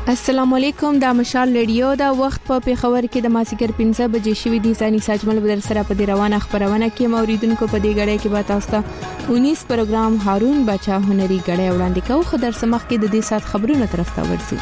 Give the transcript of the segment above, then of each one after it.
السلام علیکم. دا مشال ریډیو دا وخت په پیښور کې د ماسیګر 15 بجې شوې دي. ځاني ساجمل بدر سره په دې روانه خبرونه کې موریدونکو په دې غړې کې به تاسو ته 19 پروګرام هارون بچا هنري غړې وړاندې کوو. خبر سمخ کې د دې سات خبرونه طرف ته ورسو.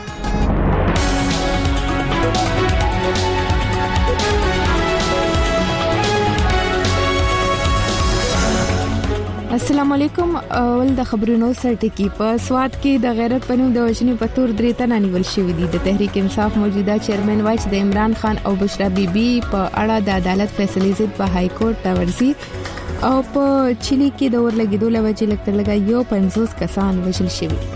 السلام علیکم. اول د خبرونو سره ټکی په سواد کې د غیرت پنوم د وژنې په تور 3 تنه نیول شوې دي. د تحریک انصاف موجوده چیرمن وایي چې د عمران خان او بشرا بیبي په اړه د عدالت فیصلې ضد په های کورټ ته ورسي او په چيلي کې د ورلګیدو لوجې لکتر لګا یو 50 کسان وژل شوي.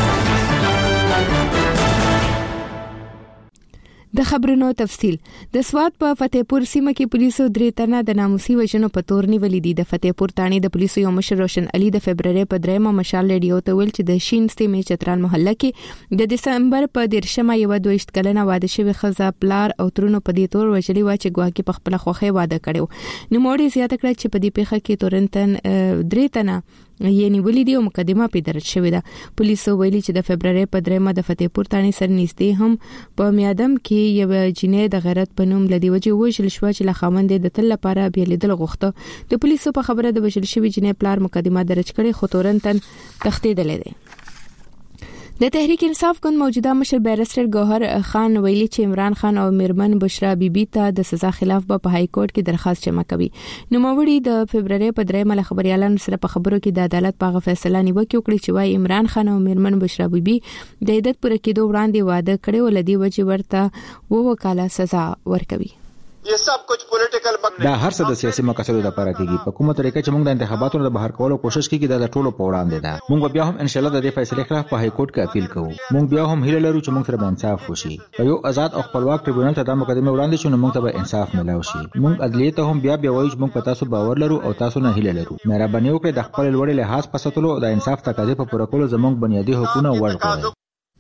د خبرونو تفصیل. د سواد په فتحپور سیمه کې پولیسو 3 تنه د ناموسي وژنو په تور نیولې دي. د فتحپور تانی د پولیسو یو مشر روشن علي د فبرवरी په 3 مشال ریډیو ته ویل چې د شین سیمه چترال محله کې د دسمبر په 13 یو 22 کلنه واده شوی خزه پلار او ترونو په دې تور وژلې و چې ګواکې په خپل خوخه واده کړو. نو موړي زیاته کړ چې په دې پیښه کې تورنتن 3 تنه یعنی ولې دی او مقدمه په درج شوې ده. پولیسو ویلي چې د فبرवरी په 3 د فتحپور تانی سره نږدې هم په میادم کې یو جنې د غیرت په نوم لدی وجه وژل شو چې له خاوند د تل لپاره بیا لیدل غوښته. د پولیسو په خبره د وژل شوی جنې پلار مقدمه درج کړي خو تورنتن تختیدلې ده. د تحریک انصاف ګوند موجوده مشر بیرسټر ګوهر خان ویلي چې عمران خان او میرمن بشرا بیبي ته د سزا خلاف په های کورټ کې درخواست جمع کوي. نو موړي د فبرवरी په 3 خبريالانو سره په خبرو کې د عدالت په فیصله نیوکه وکړي چې وايي عمران خان او میرمن بشرا بیبي د عدت پر کېدو وړاندې واده کړي ولدي وجه ورته وکاله سزا ورکوي. یہ سب کچھ پولیټیکل دا هر څه د سیاسي مقاصدو لپاره کیږي. په کومه طریقه چې موږ د انتخاباتو د بهر کولو کوشش کوي دا د ټولو په وړاندې ده. موږ بیا هم ان شاء الله د دې فیصلې خلاف په های کورټ کې اپیل کوو. موږ بیا هم هیله لرو چې موږ سره انصاف وشي. په یو آزاد او خپلواک ټریبیونل ته د مقدمه وړاندې شو نو موږ ته به انصاف ملو شي. موږ عدلیه ته هم بیا وایو چې موږ په تاسو باور لرو او تاسو نه هیله لرو. مهرباني وکړئ د خپل لوړ لحاظ په ساتلو د انصاف تقاضې په پوره کولو زموږ بنیادی حقوقونه ورکړئ.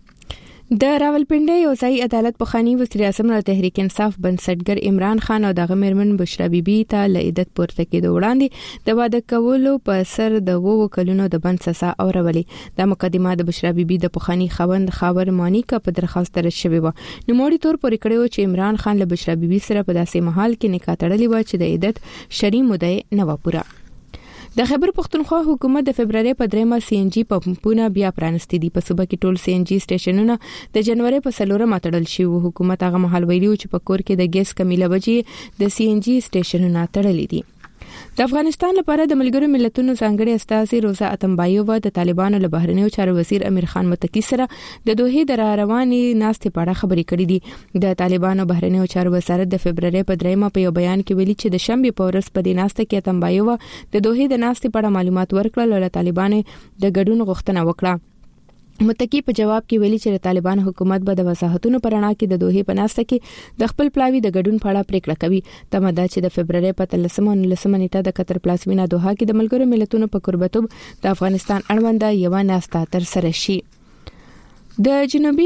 د راولپنډي یو ځای عدالت په خاني وزیر اعظم د تحریک انصاف بنسټګر عمران خان او دغه میرمن بشرا بیبي ته له عدت پورته کېدو وړاندې د واده کولو په سر د وو کلونو د بند سزا اورولې. د مقدمه د بشرا بیبي د پخانی خوند خاور مانیکا په درخواست تر شوی و. نو موړي تور پورې کړو چې عمران خان له بشرا بیبي سره په داسې محل کې نکاح تړلې و چې د عدت شرعي مدعي نه و پوره. د خیبر پختونخوا حکومت د فبرवरी په 3 سی ان جی پمپونه بیا پرانستې دي. په صوبه کې ټول سی ان جی سټیشنونه د جنوري په 4 ماتړل شي. حکومت هغه محل ویلو چې په کور کې د ګیس کمی لوجې د سی ان جی سټیشنونه تړلې دي. د افغانستان لپاره د ملګرو ملتونو ځانګړي استازي روزا اتمبایووا د طالبانو له بهرنیو چارو وزیر امیر خان متکی سره د دوحې د رواني ناستې په اړه خبرې کړې دي. د طالبانو بهرنیو چارو وزارت د فبرवरी په 3 په یو بیان کې ویلي چې د شنبه په ورځ په دې ناسته کې اتمبایووا د دوحې د ناستې په اړه معلومات ورکړل او طالبانو د ګډون غوښتنه وکړه. متکی په جواب کې ویلي چې طالبان حکومت به د وضاحتونو پرانا کې د دوحې په ناسته کې د خپل پلاوی د ګډون په اړه پریکړه کوي. تمه ده چې د فبرवरी په 13 نیټه د قطر پلازمینه دوحه کې د ملګرو ملتونو په قربتوب د افغانستان اړوند یو ناسته تر سره شي. د جنوبي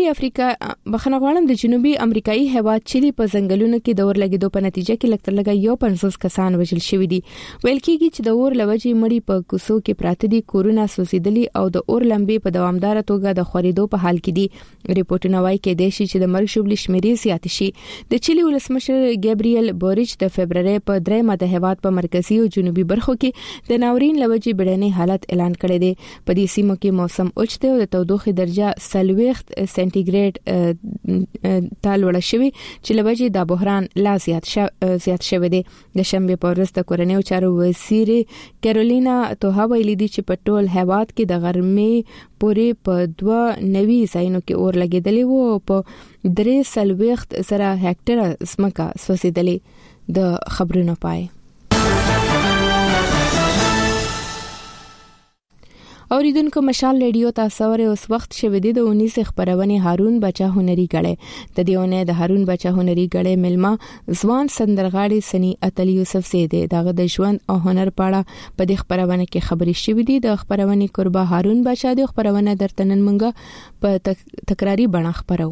امریکایي هیواد چيلي په ځنګلونو کې د ورلګیدو په نتیجه کې لکتر لګا یو 50 کسان وژل شوي دي. ویل کېږي چې د اور لوجې مړی په کوسو کې پراته دي. کورونه سوځیدلي او د اور لمبې په دوامدار توګه د خوريدو په حال کې دي. ریپورتونه وايي کې د شي چې د مرګ شوبلې شمیرې زیات شي. د چيلي ولسمشر ګابریل بوریچ د فبرवरी په 3 د هیواد په مرکزی او جنوبي برخو کې د ناورین لوجې بډنې حالت اعلان کړی دی. په دې سیمو کې موسم اوچته او د تودوخه درجه سنټیګریډ تالوړه شوی چې لوجې د بحران لا زیات شوی دی. د شنبه په ورځ د کورنیو چارو وزیر کیرولینا توها ویلي دي چې په ټول هیواد کې د ګرمۍ پورې په 2 نوي ځایونو کې اور لګیدلی وو او په 300 هکټره ځمکه سوځیدلې. د خبرونو پای. اوریدونکو مشال ریډیو تاسو سره اوس وخت شوه د 19 خبرونه هارون بچا هنري غړې. د دیونه د هارون بچا هنري غړې ملما ځوان سندرغاړي سني اتل یوسف زیده دغه د ژوند او هنر پاړه په دې خبرونه کې خبرې شوې دي. د خبرونه قربا هارون بچا د خبرونه درتنن منګه په تکراری بڼه خبرو.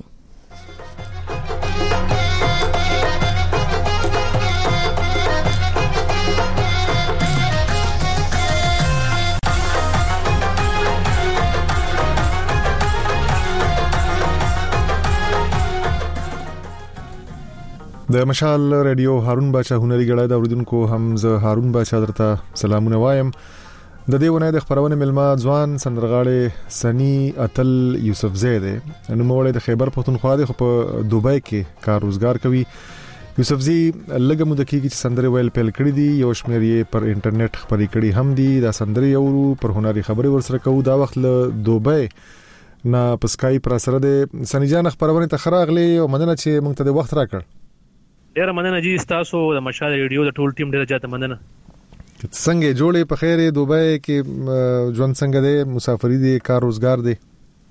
د مشال رادیو هارون باچا هنري غړای د اوریدونکو هم زه هارون باچا درته سلامونه وایم. د دې ونه د خبرونه ملما ځوان سندرغاړي سنی اتل یوسف زید نو موړې د خیبر پختونخوا د په دوبۍ کې کار روزګار کوي. یوسف زی لګه مو د کیږي چې سندري ویل پیل کړی دي، یو شمیر یې پر انټرنیټ خبري کړي هم دي. دا سندري یو پر هنري خبري ورسره کوو. دا وخت له دوبۍ نه پسکای پر سره د سنی جان خبرونه ته خراغلي او مننه چې موږ ته د وخت راکړ. ډیر مننه جی تاسو د مشال ریډیو د ټول ټیم ډیر زیاته مننه. څنګه جوړې په خیر دوبۍ کې ژوند څنګه دی، مسافری دی، کار روزګار دی؟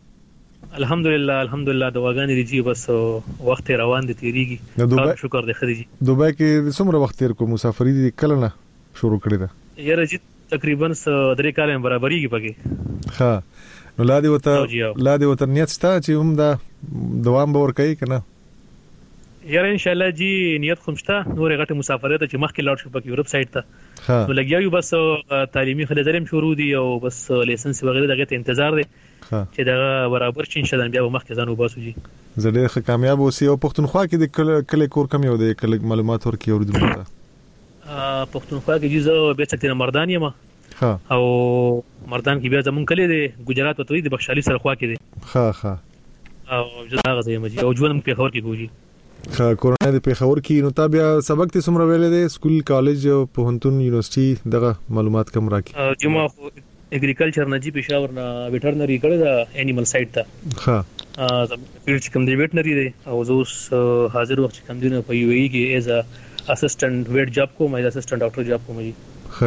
الحمدلله دواګانې دي جی، بس وخت روان دي تیریږي. شکر دی خدای جی. دوبۍ کې څومره وخت تیر کو، مسافری دی کله نه شروع کړی دا؟ یاره جی تقریبا 3 کال برابرېږي پکې. ها نو لا دی وته نیت شته چې هم دا دوام به ور کوي کنه؟ یاره ان شاء الله جی نیت کوم شته. نور غټه مسافرت چې مخکې لاړ شو په یورپ سایډ ته نو لګیاو، بس تعلیمي خلځرم شروع دي او بس لایسنس وغیرہ دغه ته انتظار دی چې دا برابر شي ان شاء الله بیا مخکې ځانو باسو جی. زه ډېر کامیاب اوسې. او پښتونخوا کې د کله کور کم یو دی، کله معلومات ورکړي اوریدونکو ته. پښتونخوا کې جی زه به څنګه مردان یم او مردان کې بیا زمون کلی دی ګجرات ته دی بخشالي سره خوا کې دی. او زه هغه ځای مجي او ژوند په خبر کې ګوجي. کورونه د پیښور کې. نو تا بیا سبق ته څومره ویلې دي؟ سکول، کالج، پوهنتون، یونیورسيټي دغه معلومات کم راکې. جما اګریکلچر نه جی پېښور نه ویټرنری کړی دا انیمل سایډ ته. ها پیل چې کوم دی ویټرنری دی او زه اوس حاضر وخت کوم دی په یو ای کې ایز ا اسسټنټ ویټ جاب کوم، ایز اسسټنټ ډاکټر جاب کوم جی.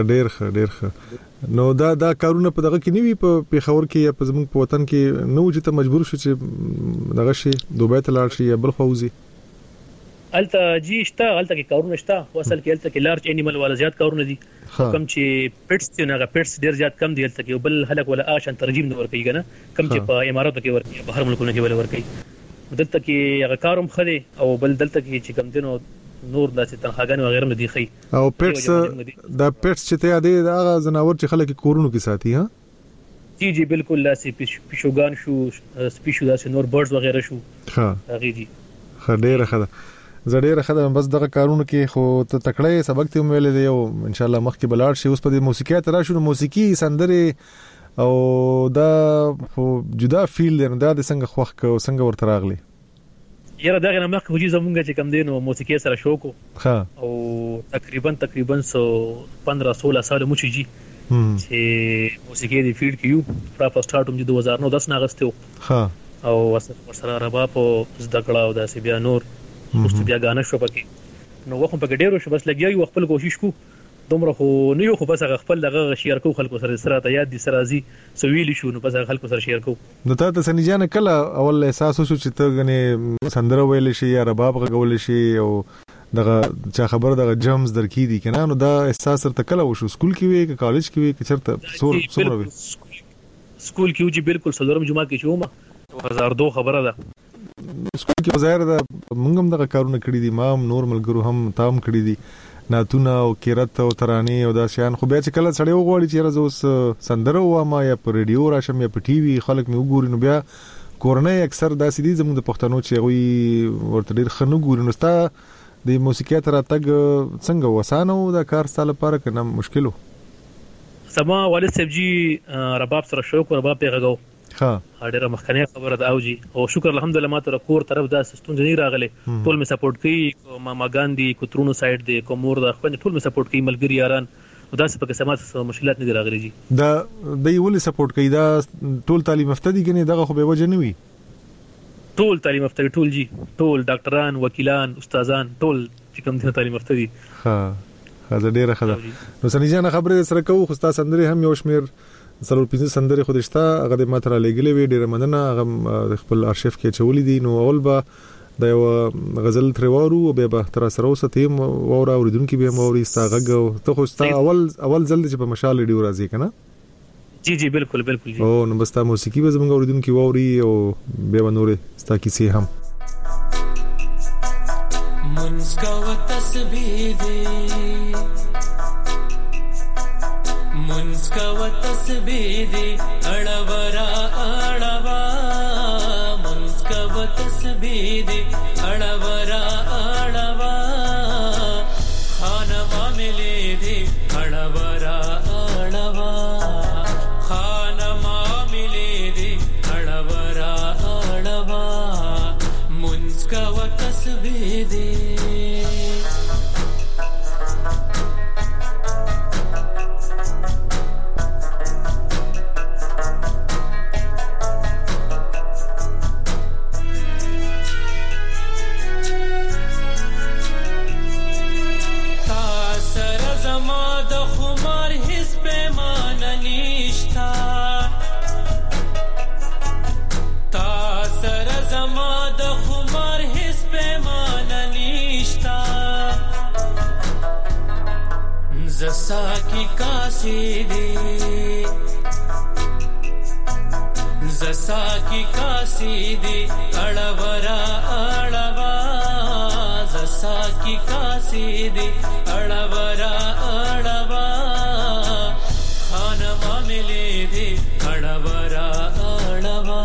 ډېر نو دا کارونه په دغه کې نیوي په پیښور کې یا په زموږ په وطن کې نو چې ته مجبور شې چې دغه شي دوبۍ ته لاړ شي یا بل خوځي؟ الته جی شته، الته کې کارونه شته. اصل کې الته کې لارج انیمل والا زیات کارونه دي. کم چې پټس دی نه، پټس ډیر زیات کم دی الته کې. بل هلک ولا آشن ترجمه نه ور کوي کنه، کم چې په اماراتو کې ور کوي، بهر ملکونو کې ور کوي. دلته کې هغه کاروم خدي او بل دلته کې چې کم دینو نور داسې تنخواګان وغیرہ نه دي خي. او پټس دا پټس چې ته یادې دا زناور چې خلک کورونو کې ساتي. ها جی بالکل، لاسي پیشوګان شو، سپیشو داسې نور برډز وغیرہ شو. هغه جی ډېر ښه. زړه خدای بس دغه کارونه کې خو ته تکړه سبق ته ویل دی او ان شاء الله مخکې بلاړ شي. اوس په موسیقي تر شو، موسیقي سندره او دا خو جدا فیلډ دی. دا د څنګه خوښ کو څنګه ورته راغلی؟ یاره دغه نه مخکې خو زمونږ چې کم دی نو موسیقي سره شوق او تقریبا 15-16 سال مو چې چې موسیقي دی فیلډ کې یو پراپر سٹارټ هم 2010 نه غستو. او ورسره رباب او زده کړه او داسې بیا نور مست بیا غانه شو پکې. نو وخت پکې ډیرو شو، بس لګیاو خپل کوشش کو دومره خو نه یو، خو بس خپل دغه شیر کو خلکو سره ته یاد دي سره ازي سویل شو نو بس خلکو سره شیر کو. نو ته سنی جان کله اول احساس وشو چې ته غنه سندره ویل شي یا رباب غول شي او دغه چا خبر دغه جمز درکې دي کنه؟ نو دا احساس تر کله وشو؟ سکول کې وی که کالج کې وی که چرته سوره وی؟ سکول کې وجي بالکل سلورم جمعه کې شوم 2002 خبره ده. سکول کې ظاهر ده موږ هم دغه کارونه کړی دي، ما هم نور ملګرو هم تام کړی دي، ناتونه او کیرت او ترانه او دا شیان. خو بیا چې کله سړی وغواړي چې راز اوس سندره واما یا په ریډیو راشم یا په ټي وي خلک مې وګوري، نو بیا کورنۍ اکثر داسې دي زموږ د پښتنو چې غوي ورته ډیر خنو ګوري. نو ستا د موسیقي تر تګ څنګه وسانه او دا کار ستاسو لپاره کنه مشکل و؟ سما والد صاحب جی رباب سره شوق او رباب پیغاو. ډیره مخکنه خبره ده او جی او شکر الحمدلله ما تر کور طرف دا سستون نه راغله. ټول می سپورټ کوي، ماما ګاندی کوترونو سایډ دی کومور دا خو ټول می سپورټ کوي، ملګری یاران او دا څه پکې سمات مشکلات نه راغلي جی. دا دی ولې سپورټ کوي؟ دا ټول تعلیم یافته دي کنه دغه خو به وجه نه وي؟ ټول تعلیم یافته ټول جی، ټول ډاکټران، وکیلان، استادان، ټول چې کوم دي تعلیم یافته دي. دا ډیره خبره. نو سنی جان خبره سره کوو، خو تاسو سندري هم یو شمیر سلور پینځه سندري خو دشته هغه د ماتره لګلې وی ډیره مننه. هغه خپل ارشیف کې چولې دي. نو اول به د یو غزل تروارو او به تر سره وسته وورا اوریدونکو به موري استاغه ته خو ستا اول ځل چې په مشال ډیو راځي کنه؟ جی بالکل جی. او نو بس تا موسیقي به زموږ اوریدونکو ووري او به نورې ستا کیسې هم منسکو تسبیح منسکو تسبیح اڑورا اڑوا منسکو تسبیح اڑورا اڑوا د خمار هیڅ پیمانه نشتا تا سره زما د خمار هیڅ پیمانه نشتا زسا کی کاسی دی زسا کی کاسی دی اڑورا اڑوا زسا کی کاسی دی اڑورا اڑوا خانما ملے دی اڑورا اڑوا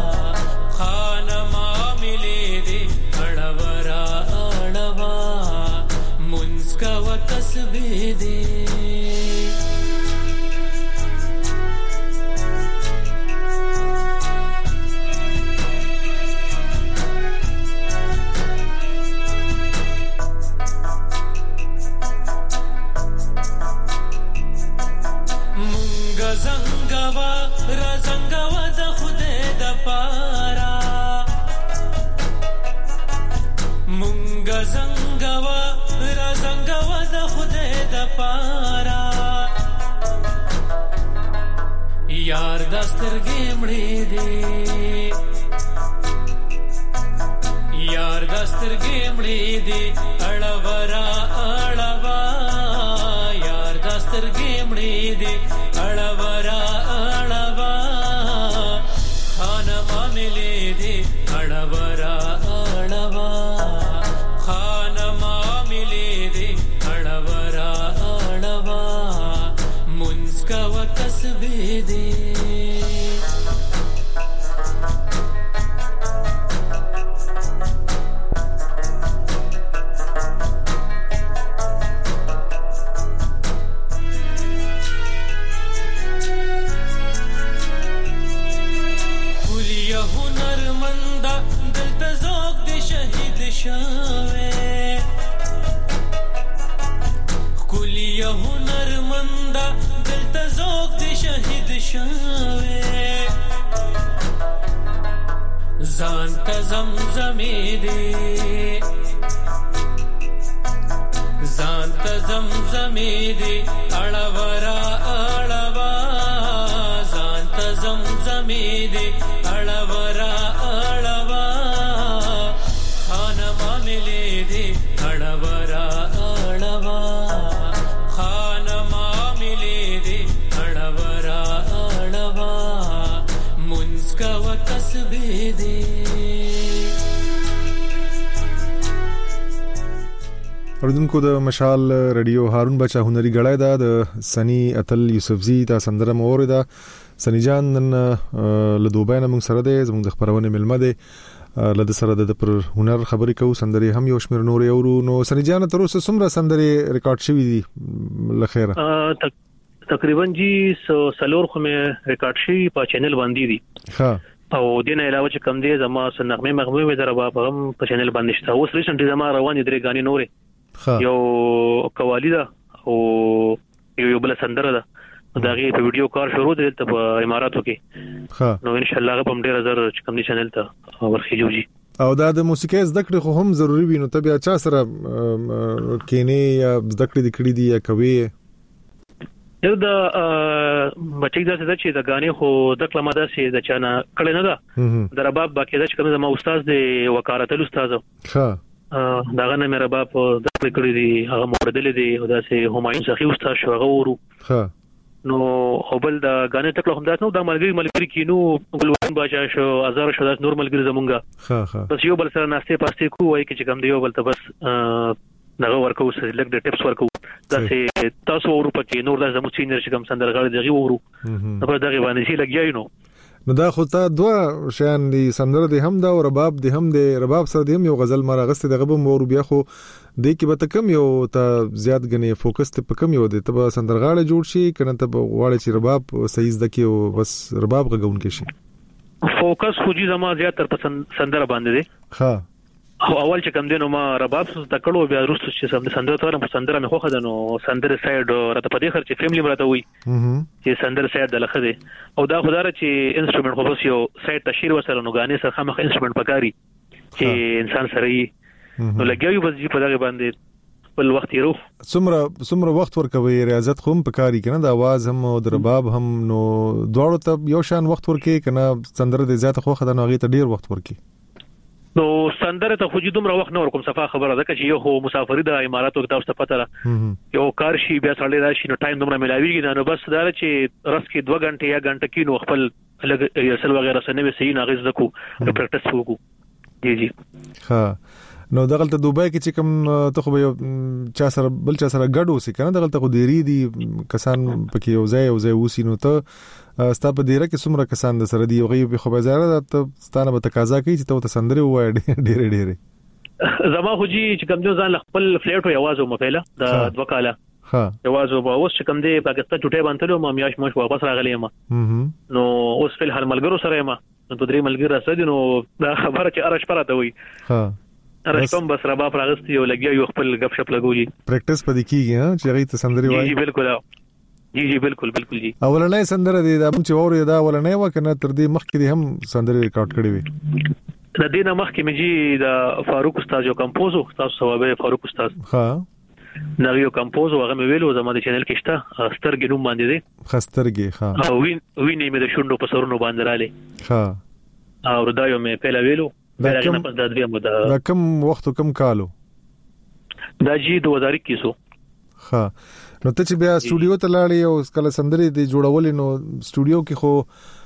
خانما ملے دی اڑورا اڑوا منسکا و تسبیح دی یار دستر گیمڑی دے یار دستر گیمڑی دے اڑورا اڑوا یار دستر گیمڑی دے اڑورا اڑوا خانما ملے دے اڑورا اڑوا خانما ملے دے اڑورا اڑوا منسکا و تسبیح دے زانت زمزمی دے زانت زمزمی دے اڑورا اڑوا زانت زمزمی دے اڑورا اڑوا خانما ملے دے اڑورا اڑوا خانما ملے دے اڑورا اڑوا منسکا و تسبیح دے اوردونکو د مشال رادیو هارون بچا هنري غړای دا د سنی اتل یوسفزی تا سندره مور دا سنی جان نن له دوبای نه موږ سره ده زموږ د خبرونه ملمه ده لد سره د پر هنر خبرې کو سندره هم یو شمیر نور یورو نو سنی جان تر اوسه څومره سندره ریکارډ شوې دي لخيره تقریبا جی سلور خو مې ریکارډ شي په چینل باندې دي ها او دین علاوه چې کم دی زما سنغمه مغمه مې دربا هم په چینل باندې شته اوس ریسنټلی زما روانې درې غانې نورې یو قوالی ده او یو بل سندره ده دا غي په ویډیو کار شروع دي په اماراتو کې نو ان شاء الله په ډیر زر چې کم دي چینل ته ورخیږي او دا د موسیقي زده کړې خو هم ضروری وي نو ته بیا چا سره کینې یا زده کړې د کړې دي یا کوي دا بچی دا څه چې دا غانې خو د کلمه دا سي د چانه کړي نه ده د رباب باقي دا چې کوم زما استاد دی وکارت الاستاذ ها دا غنه مې رباب د کړي دي هغه موردل دي او دا سي همایون سخي استاد شو هغه ورو ها نو خپل دا غانې تکله هم دا نو د ملګری کینو ګلوان باچا شو هزار شو د نور ملګری زمونږه ها بس یو بل سره ناشته پاسته کو وای چې کوم دی یو بل ته بس دغه ورکو سلیکټ د ټیپس ورکو دا سي تاسو ورو پکې نور د زمو سینر چې کوم سندرغاړي دغه ورو نو په دغه باندې شي لګیای نو دا خو ته دوه شیان دي سندره دي هم دا او رباب دي هم دي رباب سره دي هم یو غزل مرغست دغه به مور بیا خو د کی به کم یو ته زیات غني فوکس ته کم یو دي ته سندرغاړي جوړ شي کنه ته غواړي چې رباب صحیح زده کی او بس رباب غون کې شي فوکس خو جی زما زیات تر سندره باندې دي ها اول چې کم دینو ما رباب څه تکړو بیا وروسته چې سندره تورم په سندره مې خوخه دنو سندره سایډ راته په دې خرچ فیملی مرته وي چې سندره سایډ دلخه دي او دا خدای چې انسټرومنت خو بس یو سایډ تشیر وسره نو غانې سره خامخ انسټرومنت پکاري چې انسان سره یې نو لګیو بس په دغه باندې خپل وخت یې رو څومره وخت ورکوي ریاضت خو په کاری کنه د आवाज هم او د رباب هم نو دواړو ته یو شان وخت ورکي کنه سندره د زیات خو خدای نوغي ته ډیر وخت ورکي نو سندره ته خو چې دومره وخت نه ورکوم صفه خبره ده چې یو هو مسافری د اماراتو ته تاسو پته را یو کار شي بیا سړی راشي نو ټایم دومره ملاویږي نو بس دا چې رس کې 2 غنټه یا غنټه کې نو خپل لګ یسل وغیرہ سره به صحیح ناغز دکو پریکټیس وکړو جی ها نو دغلت دوبای کې چې کوم ته خو یو چا سره بل چا سره ګډ وسی کنه دغلت خو ډيري دي کسان پکې یو ځای وسی نو ته ستاسو ډیره کې څومره کسان د سره دی یو غي خو به زیاره ته ستانه به تقاضا کوي چې ته سندري وای ډیره زما خو جی چې کوم ځان خپل فلیټ او आवाज مو پیله د وکاله ها आवाज او اوس چې کوم دی پاکستان چټه باندې ما میاش مش واپس راغلی ما نو اوس فل هر ملګرو سره ما نو درې ملګر سره نو دا خبره چې ارش پراته وي ها ارشم بس ربا پراغستی او لګیا یو خپل غب شپ لګوي پریکټیس پدې کیږي ها چې غي ته سندري وای جی بالکل جی بالکل جی اولنې سندره دي دا چې وره دا اولنې وکنه تر دې مخکې دي هم سندري ریکارډ کړې وي د دې نه مخکې مې جی د فاروق استاد یو کمپوزو تاسو ثوابه فاروق استاد ها نو یو کمپوزو هغه مې ویلو زما د چینل کې شته سترګې نوم باندې دي خسترګې ها او وینې مې د شونډو په سرونو باندې رااله ها او دا یو مې پیلا ویلو دا کم وخت کم کالو دا جی 2021 سو ها نو ته چې بیا سټوډیو ته لاړې او کله سندري دی جوړول نو سټوډیو کې خو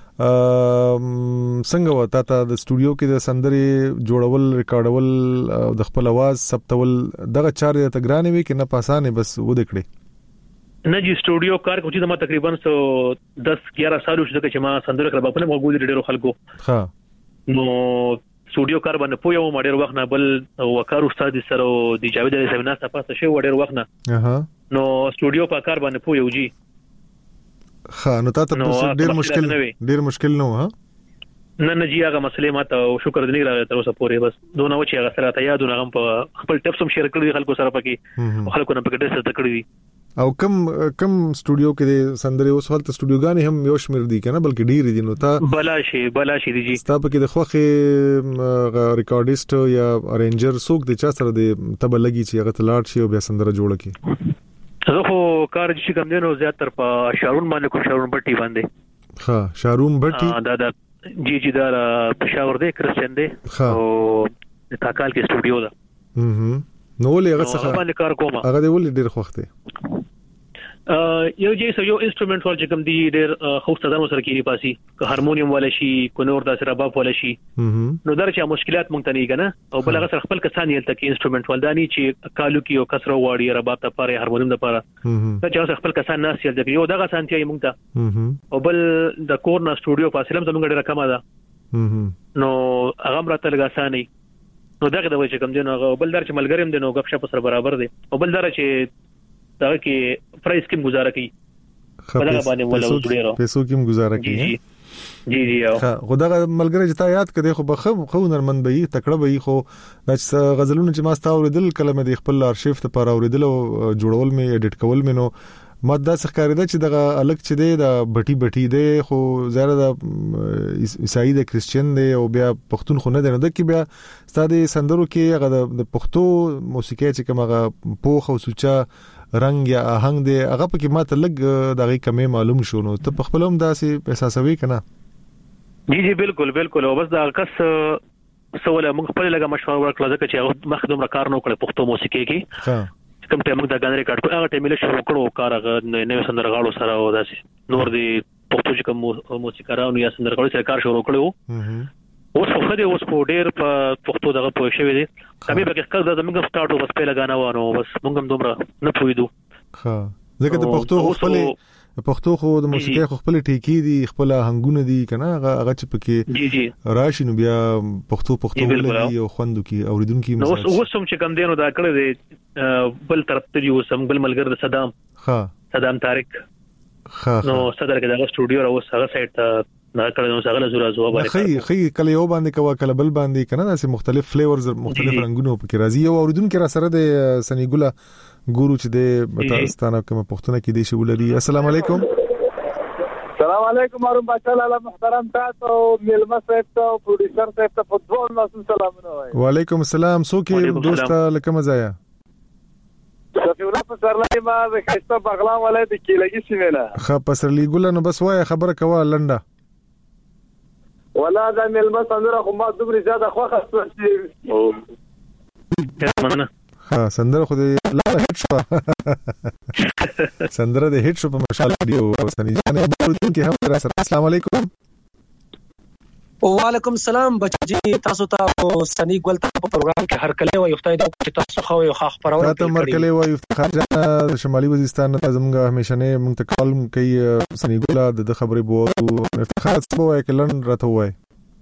څنګه وتا ته د سټوډیو کې د سندري جوړول ریکارډول د خپل आवाज ثبتول دغه چارې ته ګرانې وي کې نه پاسانه بس و دکړي نه جی سټوډیو کار کوم چې ما تقریبا 10-11 سال وشو چې ما سندره کړم په موږ ډېر خلکو ها نو سټوډیو کار باندې پویو مډیر وخت نه بل وکړ استاد سره د جاوید علی سیمینار ته پاسه شو ډیر وخت نه نو سټوډیو په کار باندې پویو جی ها نو تاسو ډیر مشکل نه ها نه جی هغه مسلې ماته شکر دې نه راغی تر اوسه پورې بس دونه و چې هغه سره ته یادونه هم په خپل ټپس هم شیر کړی خلکو سره پکې خلکو نه پکې ډېر څه کړی او کم سټوډیو کې سندري اوس حالت سټوډیوګانی هم یو شمیر دي کنه بلکې ډیر دي نو تا بلا شي دي جی تاسو پکې د خوخه ریکارډیست یا ارینجر څوک د چا سره د تبل لګي چې هغه تلاړ شي او بیا سندره جوړه کی زه خو کار چې کوم دینو زیات تر په شارون باندې کو شارون بټي باندې ها شارون بټي دا جی دا پېښور دی کرسچن دی او د تاکال کې سټوډیو ده نو ولې هغه څه باندې کار کوم هغه دی ولې ډیر خوخته یو جې یو انسټرومنټ ول چې کوم دی ډیر خوسته ده سره کېږي پاسي که هارمونیم ولا شي کو نور د سره باب ولا شي نو درچا مشکلات مونږ ته نه کنه او بل هغه سره خپل کسان یل تک انسټرومنټ ول دانی چې کالو کې یو کسره واړی رباب ته پاره هارمونیم د پاره دا چې خپل کسان ناس یل تک یو دغه سانتي مونږ ته او بل د کورنا سټوډیو فاصله زموږ ډیره کمه ده نو هغه مرته لګاساني نو دغه د وجه کوم دی نو بل در چې ملګریم دی نو غب شپ سره برابر دی او بل در چې دا کې پرایس کې گزاره کوي بلغه باندې ولا وډیرو پیسو کې گزاره کوي جی خدای ملګری چې تا یاد کړي خو خو نرمن به تکړه به خو د غزلونو چې ما ستا اوریدل کلمه د خپل ارشیف ته پر اوریدل او جوړول می اډیټ کول می نو ماده څخه ده چې دغه الګ چې دی د بټي دی خو زیاده د عیسائی د کریسچن دی او بیا پښتون خو نه دی نو د کې بیا ستاسو سندرو کې هغه د پښتو موسیقي چې کومه پوخ او سوچا رنگ یا آهنګ دی هغه پکې ماته لګ دغه کمې معلوم شو نو ته په خپل هم داسې احساسوي کنه جی بالکل او بس دا کس سوال موږ خپل لګه مشوره ورکړه ځکه چې مخدوم را کار نو کړ پښتو موسیقي کې ها کوم ټیم موږ دا غان ریکارډ په هغه ټیم له شروع کړو کار هغه نوې سندرغاړو سره او داسې نور دی پښتو چې کوم موسیقارانو یا سندرغاړو سره کار شروع کړو اوس خو خدای اوس په ډېر په پښتو دغه پوه شوی دی کمه به کې کله زموږ سٹارټ بس په لګانا وانه بس موږ هم دومره نه پویدو ها ځکه د پښتو خو د موسیقي خپل ټیکی دي خپل هنګونه دي کنه هغه چې پکې جی راشي نو بیا پښتو لګي او خوندو کې اوریدونکو نو اوس هم چې کم دینو دا کړی دی بل طرف ته یو سم بل ملګر د صدام طارق نو صدر کې دا سټوډیو راو سره سایت ته نه کله نو څنګه زورا زو باندې خي کله یو باندې کوا کله بل باندې کنه داسې مختلف فلیورز مختلف رنگونو پکې راځي او اوریدونکو را سره د سنیګولا ګورو چې د بتاستانه کوم پښتون کې دی شی ولري السلام علیکم السلام علیکم ارم بچل الله محترم تاسو ملما صاحب ته پروډوسر صاحب ته فوټبال نو سلامونه وای وعلیکم السلام سو کې دوست لکه مزایا پسرلی ما د خسته بغلان ولایت کې لګي سیمه خ پسرلی ګل نو بس وای خبره کوه لنډه ولا دا ملما سندره خو ما دومره زیاده خوخه شي مننه ها سندره خو دې لا هټ شو سندره دې هټ شو په مشال ویډیو سني جان کې هم السلام علیکم وعلیکم السلام بچی تاسو ته سني ګل ته په پروګرام کې هر کله وي خدای دې چې تاسو خو یو خاص پرونه ته مرکله وي افتخار جان شمالي وزیرستان ته زموږ همیشنه مونږ ته کال کوي سني ګل د خبرې بو افتخار څه وای کلن راته وای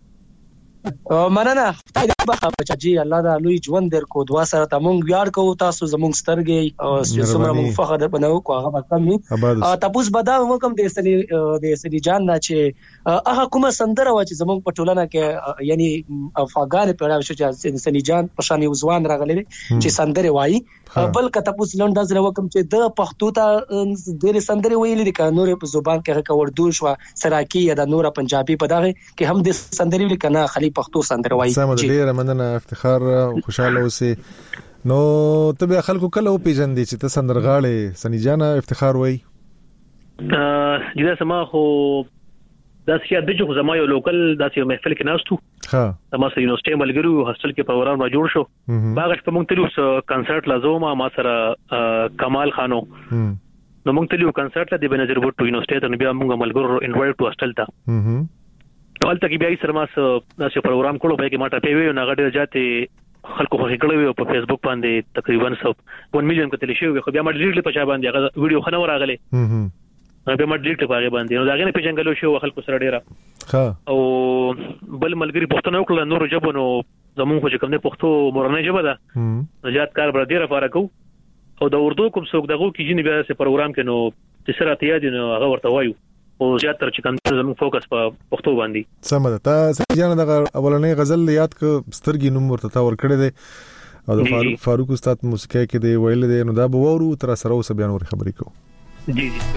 مننه خدای دې بخا بچی الله دا لوی ژوند درکو دعا سره ته مونږ ویاړ کوو تاسو زموږ سترګې او څومره مونږ فخر بنو کو هغه کم نه تاسو بدا وکم دې سړي جان نه چې هغه کومه سندره و چې زموږ په ټولنه کې یعنی افغان پیدا شو چې سړي جان په شان یو ځوان راغلی چې سندره وایي بل کته تاسو لنډه زره وکم چې د پښتو ته ډېر سندره ویلې د قانون په زبان کې هغه اردو شو سراکی یا د نور پنجابي په دغه کې هم د سندره لیکنه خلی پښتو سندره وایي سم ډېر مننه افتخار خوشاله اوسې نو ته به خلکو کله او پیژندې چې ته سندرغاړې سني جان افتخار وایي جدا سما خو دا چې د جو زما یو لوکل داسې محفل کې ناستو ها د ماسه یونیورسيټي ملګرو هاستل کې پروګرام را جوړ شو باغ په مونږ تلو کنسرت لازوما ما سره کمال خانو نو مونږ تلو کنسرت له د بنظر بوټو یونیورسيټي ته بیا مونږ ملګرو انوایټ ټو هاستل ته ټول ته کې بیا سره ما داسې پروګرام کړو به کې ما ټاپې ویو نه غړي جاته خلکو خو کړو په فیسبوک باندې تقریبا 1 میلیون کتل شي خو بیا ما ډیټ په چا باندې هغه ویډیو خنه راغله به ما ډیټ په هغه باندې نو دا غنه په جنگلو شو خلکو سره ډیره ها او بل ملګری پښتون وکړه نور جبونو زمون خو کوم نه پښتو مورنه جبه ده نجات کار بر ډیره فارقو او د اردو کوم څوک دغه کې جن بیا سه پروګرام کې نو تسره تیادی نو هغه ورته وایو او زیاتره چې کوم زمون فوکس په پښتو باندې سمه ده سجانه د اولنې غزل یاد ک سترګې نوم ورته ور کړې ده او د فاروق استاد موسیقي کې دی ویل دی نو دا به وورو تر سره اوس بیان ور خبرې کو جی جی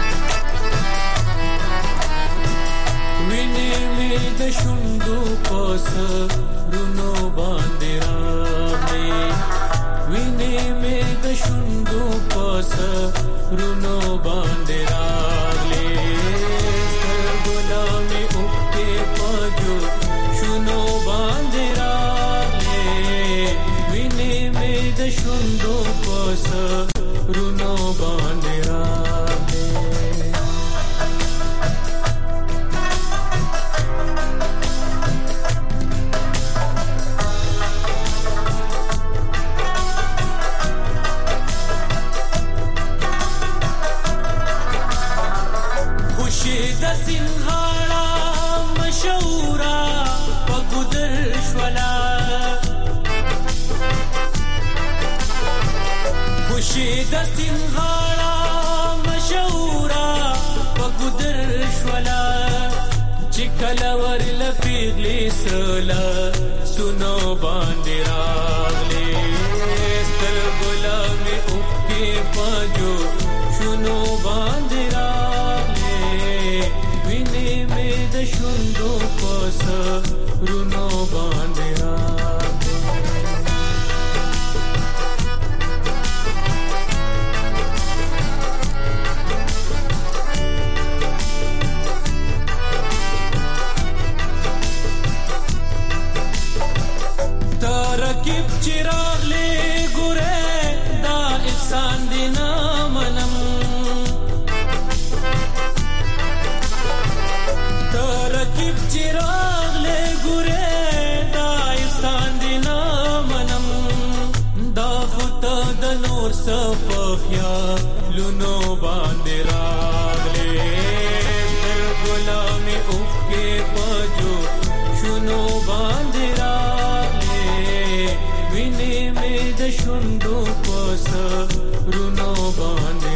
ویني می د شوندو پاس رونو باندې راغلي ویني می د شوندو پاس رونو باندې راغلي ګلامي اوپه پاجو شونو باندې راغلي ویني می د شوندو پاس رونو باندې راغلي د سنغاړه مشهورا په ګودر شولا خوشي د سنغاړه مشهورا په ګودر شولا چې کله ورل پیغلې سلا سونو باندې راغلي ستر ګلامي اوپې پاجو شونو باندې د شوندو پاس رونو باندې ترکیب چراغ له ګوره دا احسان دی نه منم ترکیب چراغ له ګوره دا احسان دی نه منم دا خود د نور صفخیا لونو باندې راغلي تر ګلامي اوکه پجو شونو باندې ویني می د شوندو پاس رونو باندې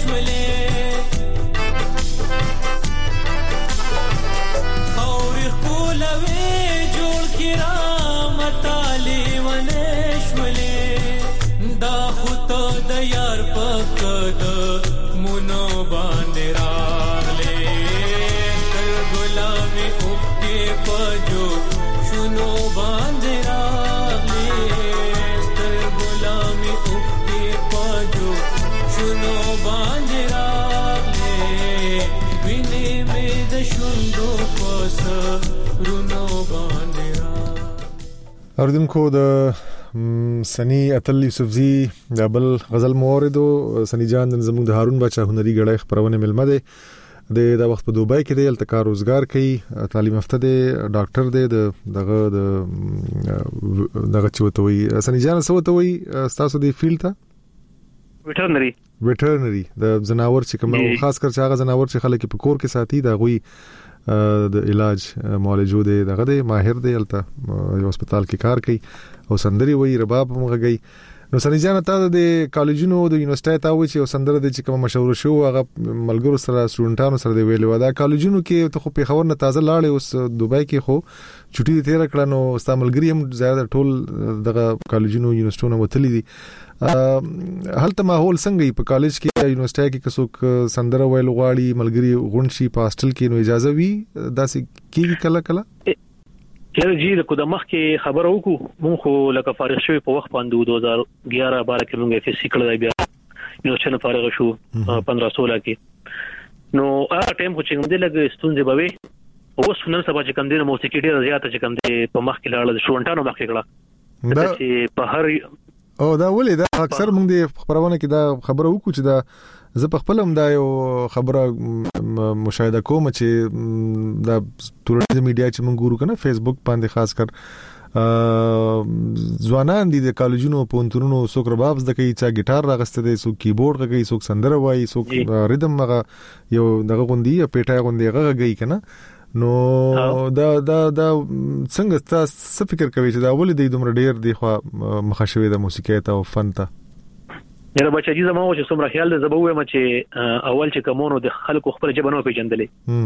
اوردونکو د سنی اتل یوسفزی د بل غزل موردو سنی جان زموږ د هارون بچا هنري غړی خبرونه ملمه ده د وخت په دوبای کې د التکار روزګار کوي تعلیم یافته دی ډاکټر دی دغه چوتوي سنی جان سوتوي تاسو دی فیلډ ته ویټرنری د زناور چې کوم خاص کر چې هغه زناور چې خلک په کور کې ساتي دا غوي د علاج معالجو دی دغه دی ماهر دی الته یو هسپتال کې کار کوي او سندري وای رباب مغږی نو سنی جان ته د کالجونو د یونیورسيټي ته وای چې سندره د چې کوم مشهور شو هغه ملګرو سره سټوډنټانو سره دی ویلو دا کالجونو کې ته خو په خبر نه تازه لاړې اوس دوبای کې خو چټي تیر کړه نو استعمالګری هم زیاده ټول دغه کالجونو یونیورسيټونو وتلی دي هلته ماحول څنګه په کالج کې یونیورسيټي کې څوک سندره ویل غواړي ملګری غونشي په هاستل کې نو اجازه وی داسې کیږي کله یاره جی د کوم مخ کې خبر وکړو مونږ خو لکه فارغ شوی په وخت باندې 2011 12 کې مونږه فیس کړل بیا یونیورسيټي نه فارغ شو 15-16 کې نو هغه ټایم خو چې موږ دلته ستونزې بوي اوس نن سبا چې کوم دینه موسیقي ډیره زیاته چې کوم دی په مخ کې لاړل شونټانو مخ کې کړه چې په هر او دا ولې دا اکثر موږ د خبرونه کې دا خبره وکړو چې دا زه په خپل هم دا یو خبره مشاهده کوم چې دا ټولنیز میډیا چې موږ ګورو کنه فیسبوک باندې خاص کر ځوانان دي د کالجونو پونتونو څوک رباب زده کوي چې ګیټار راغسته دي څوک کیبورډ غږی څوک سندره وایي څوک ریدم هغه یو دغه غوندي پیټای غوندي غږی کنه نو دا څنګه تاسو فکر کوئ چې دا ولې د دومره ډیر دی خو مخښوي د موسیقۍ ته او فن ته یره بچا جی زموږ چې څومره خیال ده زبوه ما چې اول چې کومونو د خلکو خپل جبنو پیژندلې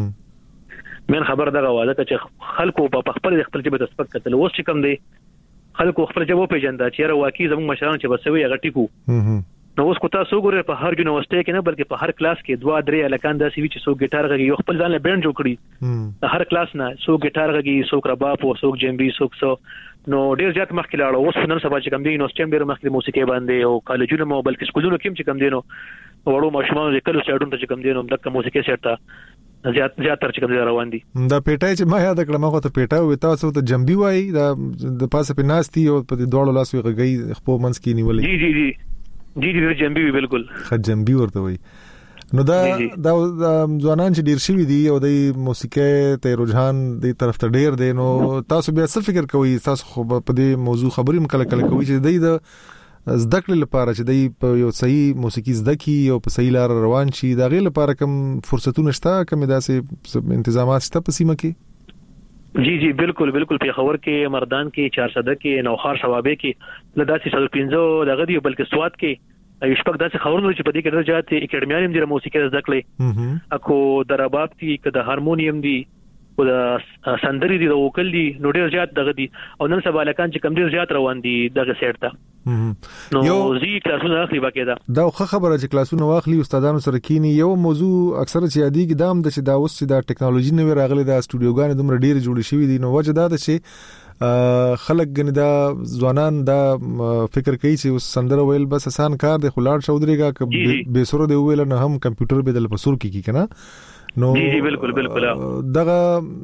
من خبر دغه واده چې خلکو په خپل خپل جبه تسبق کتل اوس چې کوم دی خلکو خپل جبو پیژنده چې یره واقعي زموږ مشران چې بسوي هغه ټیکو نو اوس کو تاسو ګورئ په هر یونیورسيټي کې نه بلکې په هر کلاس کې 2-3 الکان داسې وی چې څوک ګیټار غږی یو خپل ځان له بینډ جوړ کړي هر کلاس نه څوک ګیټار غږی څوک رباب او څوک جنبي څوک نو ډیر زیات مخکې لاړ اوس نن سبا چې کوم دی یونیورسيټي ډیر مخکې موسیقي باندې او کالجونو مو بلکې سکولونو کې چې کوم دی نو وړو ماشومان د کلو سټډون ته چې کوم دی نو د موسیقي سټه زیاتره چې کوم روان دي دا پیټای چې ما یاد کړم هغه ته پیټای وي تاسو ته جنبي وای دا د پاسه په ناستي او په دوړو لاس وي غږی خپل منځ کې نیولې جی جنبي بالکل جنبي ورته وي نو دا ځوانان چې ډیر شوی دي او د موسیقۍ ته رجحان دی طرف ته ډیر دی نو تاسو بیا څه فکر کوئ تاسو خو په دې موضوع خبرې مکل کوي چې د زده کړې لپاره چې د یو صحیح موسیقي زده کی او په صحیح لار روان شي دا غي لپاره کوم فرصتونه شته کوم داسې تنظیمات شته په سیمه کې جی بالکل په خبر کې مردان کې 400 کې نوخار شوابه کې لداسي 115 دغه دی بلکې سواد کې یشپک داسې خبرونه چې په دې کې درجات اکیډمیان هم د موسیقي زده کړې اكو درباب کې کده هارمونیم دی او د سندري دی د وکل دی نو ډیر زیات دغه دی او نن سبا لکان چې کم ډیر زیات روان دي دغه سیټ ته نو زی کلاسونه اخلي باقاعده دا خبره چې کلاسونه واخلي استادانو سره کینی یو موضوع اکثر چې یادی کې دام د چې دا اوس چې دا ټیکنالوژي نوې راغلي دا استودیوګان دومره ډیر جوړ شوي دي نو وجه دا ده چې خلک غنی دا ځوانان دا فکر کوي چې سندره ویل بس آسان کار دی خلاړ شودريګه به سره دی ویل نه هم کمپیوټر بدل پسور کی کنه نو جی بالکل دغه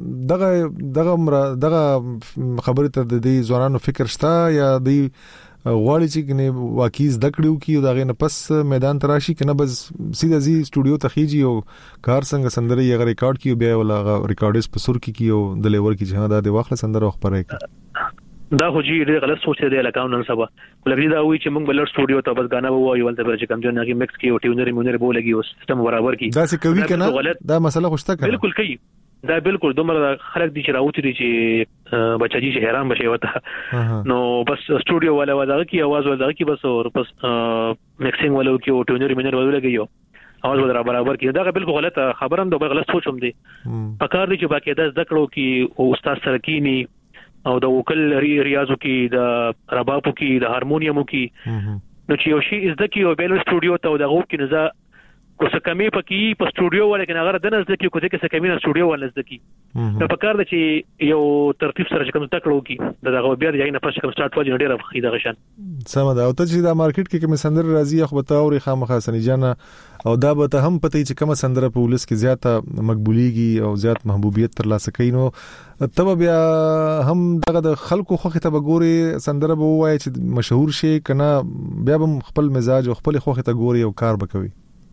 خبره ته د ځوانانو فکر شته یا د غواړي چې کنه واقعي زده کړو کیو دغه نه پس میدان تراشي کنه بس سیده زی استودیو تخیجی او کار څنګه سندره یې ریکارډ کیو بیا ولا ریکارډز په سر کیو د لیور کی جهاد د واخله سندره خبره دا خو جی ډېر غلط سوچ دی لکه نن سبا ولګي دا وی چې موږ بلر استودیو ته بس غانا وایو ولته پر چې کم جن کې مکس کی او ټیونر بولګي او سیستم برابر کی دا څه کوي کنه دا مسله خوشته کنه بالکل کوي دا بالکل دومره خلک دي چې راوتی دي چې بچا جی حیران بشي وته نو بس استودیو والا ودا کی आवाज ودا کی بس اور بس مکسینګ والو کی او ټیونر ولګي اواز ودر برابر کی دا بالکل غلطه خبره هم دا غلط سوچ هم دی پکار دی چې باقاعده زده کړو کی او استاد سرکینی او د وکل ریاضو کی د ربابو کی د هارمونیمو کی نو چې یو شی زده کی او بیل سټوډیو ته دغه کی نه کو څه کمی پکې په سټوډیو ولیکن هغه د نس د کې کو څه کمی نه سټوډیو ول نس د کې په کار د چې یو ترتیب سره کوم تکړو کې دغه بیا د یې نه پښه کوم سٹارټ واجب ډیر خې دغه شان سم دا او ته چې دا مارکیټ کې کوم سندر راځي خو به تاوري خامخا سنی جان او دا به ته هم پته چې کوم سندره په ولس کې زیاته مقبوليږي او زیات محبوبیت ترلاسه کوي نو تب بیا هم دغه د خلکو خوخه ته ګوري سندره به وایي چې مشهور شي کنه بیا به خپل مزاج او خپل خوخه ته ګوري او کار وکوي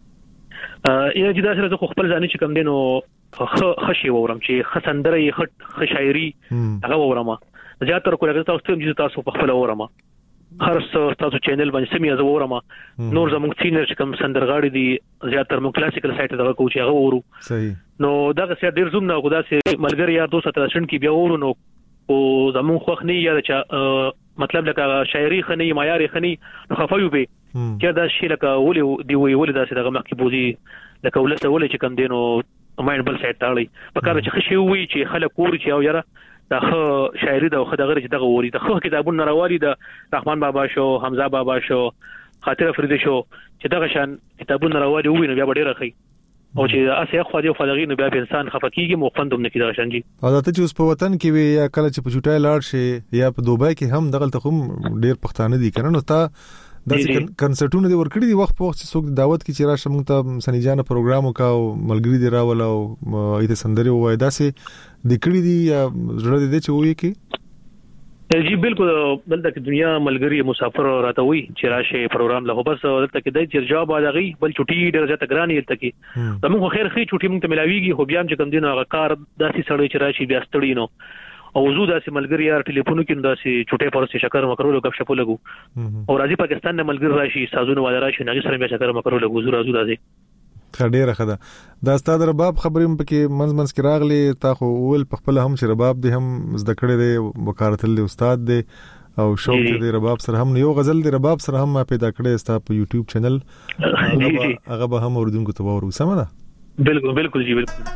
یا چې دا سره خو خپل ځانې چې کم دینو خشي وورم چې خسندره خ شاعري هغه وورم زیاتره کوله تاسو ته چې تاسو په خپل وورم هر تاسو چینل باندې سمي از وورم نور زموږ سینر چې کم سندرغاړي دي زیاتره مو کلاسیکل سایت دغه کوچ هغه وورو صحیح نو دا څه ډیر زوم نه خدا سي ملګری یا 213 کې بیا وورو نو او زموږ خوخ نه یا چې مطلب لکه شاعري خني معیاري خني نو خفایو به چې دا شی لکه ولې دی وی ولې دا څه دغه مخکې بوزي لکه ولته ولې چې کم دینو ماین بل سایت تاړي په کار چې خشي وي چې خلک ور چې او یاره دا شاعري دا خو دغه چې دغه وری دا خو کتابونه راوالي د رحمان بابا شو حمزه بابا شو خاطر افریدی شو چې دغه شان کتابونه راوالي وي نو بیا ډیر خي او چې اسه خو دې فلغي نو بیا په انسان خفقيږي مخندوم نه کیږي شانجي او دا ته چې اوس په وطن کې وي یا کله چې په چټای لاړ شي یا په دوبای کې هم دغه تخم ډیر پښتانه دي کنه نو تا د کنسرټونو دی ورکړي دی وخت په وخت چې څوک دعوت کې چې راشه موږ ته سنیجانه پروګرام وکاو ملګری دی راول او ایته سندري وای داسې د کړي دی یا زړه دې چې وایي کې جی بالکل دلته دنیا ملګری مسافر راته وي چې راشه پروګرام له بس دلته کې د جواب ادغي بل چټي ډېر ځته ګراني دلته کې زموږ خیر خې چټي موږ ته ملاويږي خو بیا هم چې کوم دینه هغه کار داسې سړی چې راشي بیا ستړي نو او وضو داسې ملګری یار ټلیفون کې داسې چټه پرسه شکر مکرو غب شپو لګو او راځي پاکستان نه ملګری راشي سازونه ولا راشي نګ سره بیا شکر مکرو لګو زو راځي خډيره خدا دا ستاد رباب خبرې پکې منځ کې راغلي تا خو ول په خپل هم چې رباب دي هم زده کړې دي وکارتل استاد دي او شوق دي رباب سره هم یو غزل دي رباب سره هم پیدا کړې استا په یوټیوب چینل هغه به هم اوردونکو ته ورو سم ده بالکل جی بالکل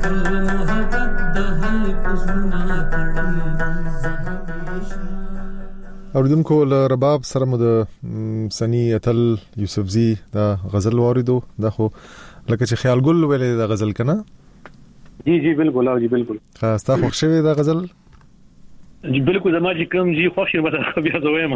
اوریدونکو له رباب سره مو د سنی اتل یوسفزی دا غزل واردو دا خو لکه چې خیال ګل ویلې دا غزل کنه جی بالکل او جی بالکل خاصه خوښ شوی دا غزل جی بالکل زما چې کوم جی خوښ یم بیا زویم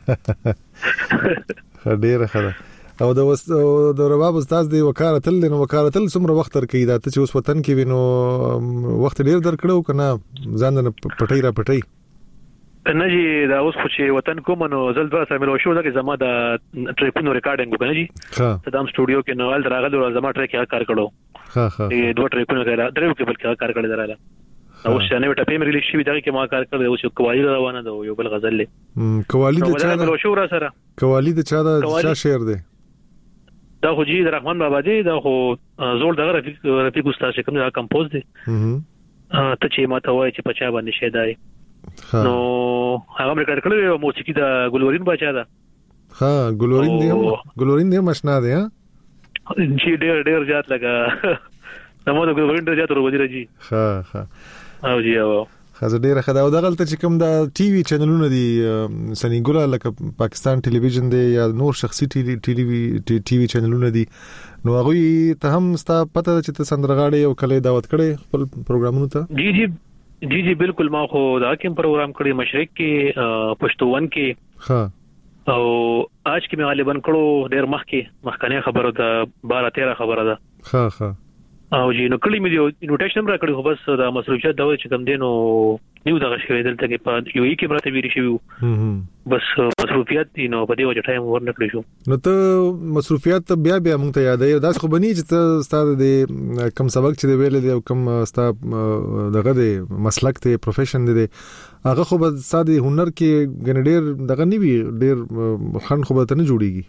ډیره ښه او د رباب استاد دی وکالتل نو وکالتل څومره وخت تر کې دا ته چې اوس وطن کې وینو وخت ډیر درکړو کنه ځان نه پټي را پټي نه جی دا اوس خو چې وطن کوم نو زل دوه سره ملو شو دا چې زما د ټریپونو ریکارډینګ وکړه جی صدام سټوډیو کې نو ال راغلو زما ټریک کار کړو ها دوه ټریپونو کې درو کې بل کار کړی دراله او شنه وټه پېم ریلیز شي دا کې ما کار کړو او چې قوالی روانه ده یو بل غزل له قوالی د چا ملو شو را سره قوالی د چا شعر دی دا خو جی رحمان بابا دی دا خو زول دغه رفیق استاد چې کوم دا کمپوز دی ته چې ما ته وای چې پچا باندې شه دی نو هغه مې کار کړو موسیقي دا ګلورین بچا ده ها ګلورین دی مشنا دی ها جی ډیر زیات لگا نو دا ګلورین ډیر زیات ورو دی جی ها او جی او خاصه ډیره خدا او دغه چې کوم دا ټي وي چینلونه دي سنی ګولا لکه پاکستان ټلویزیون دی یا نور شخصي ټي وي چینلونه دي نو هغه ته هم ستا پته چې ته سندرغاړي او کله دعوت کړي خپل پروګرامونو ته جی بالکل ما خو دا کوم پروګرام کړی مشرق کې پښتون کې ها او آج کې مې غالبا کړو ډیر مخکنه خبره ده 12-13 خبره ده ها او جی نو کلی مې یو انویټیشن را کړی خو بس دا مصروفیت دا چې کوم دینو نیو دغه شوی دلته کې په یو کې برته ویری شو بس مصروفیت دي نو په دې وجه ټایم ورنکړی شو نو ته مصروفیت بیا مونږ ته یادې دا خو بنی چې ته ستاسو د کم سبق چې ویل دی او کم ستاسو دغه دی مسلک ته پروفیشن دی هغه خو به ساده هنر کې ګنډیر دغه نیوی ډیر خن خو به ته نه جوړیږي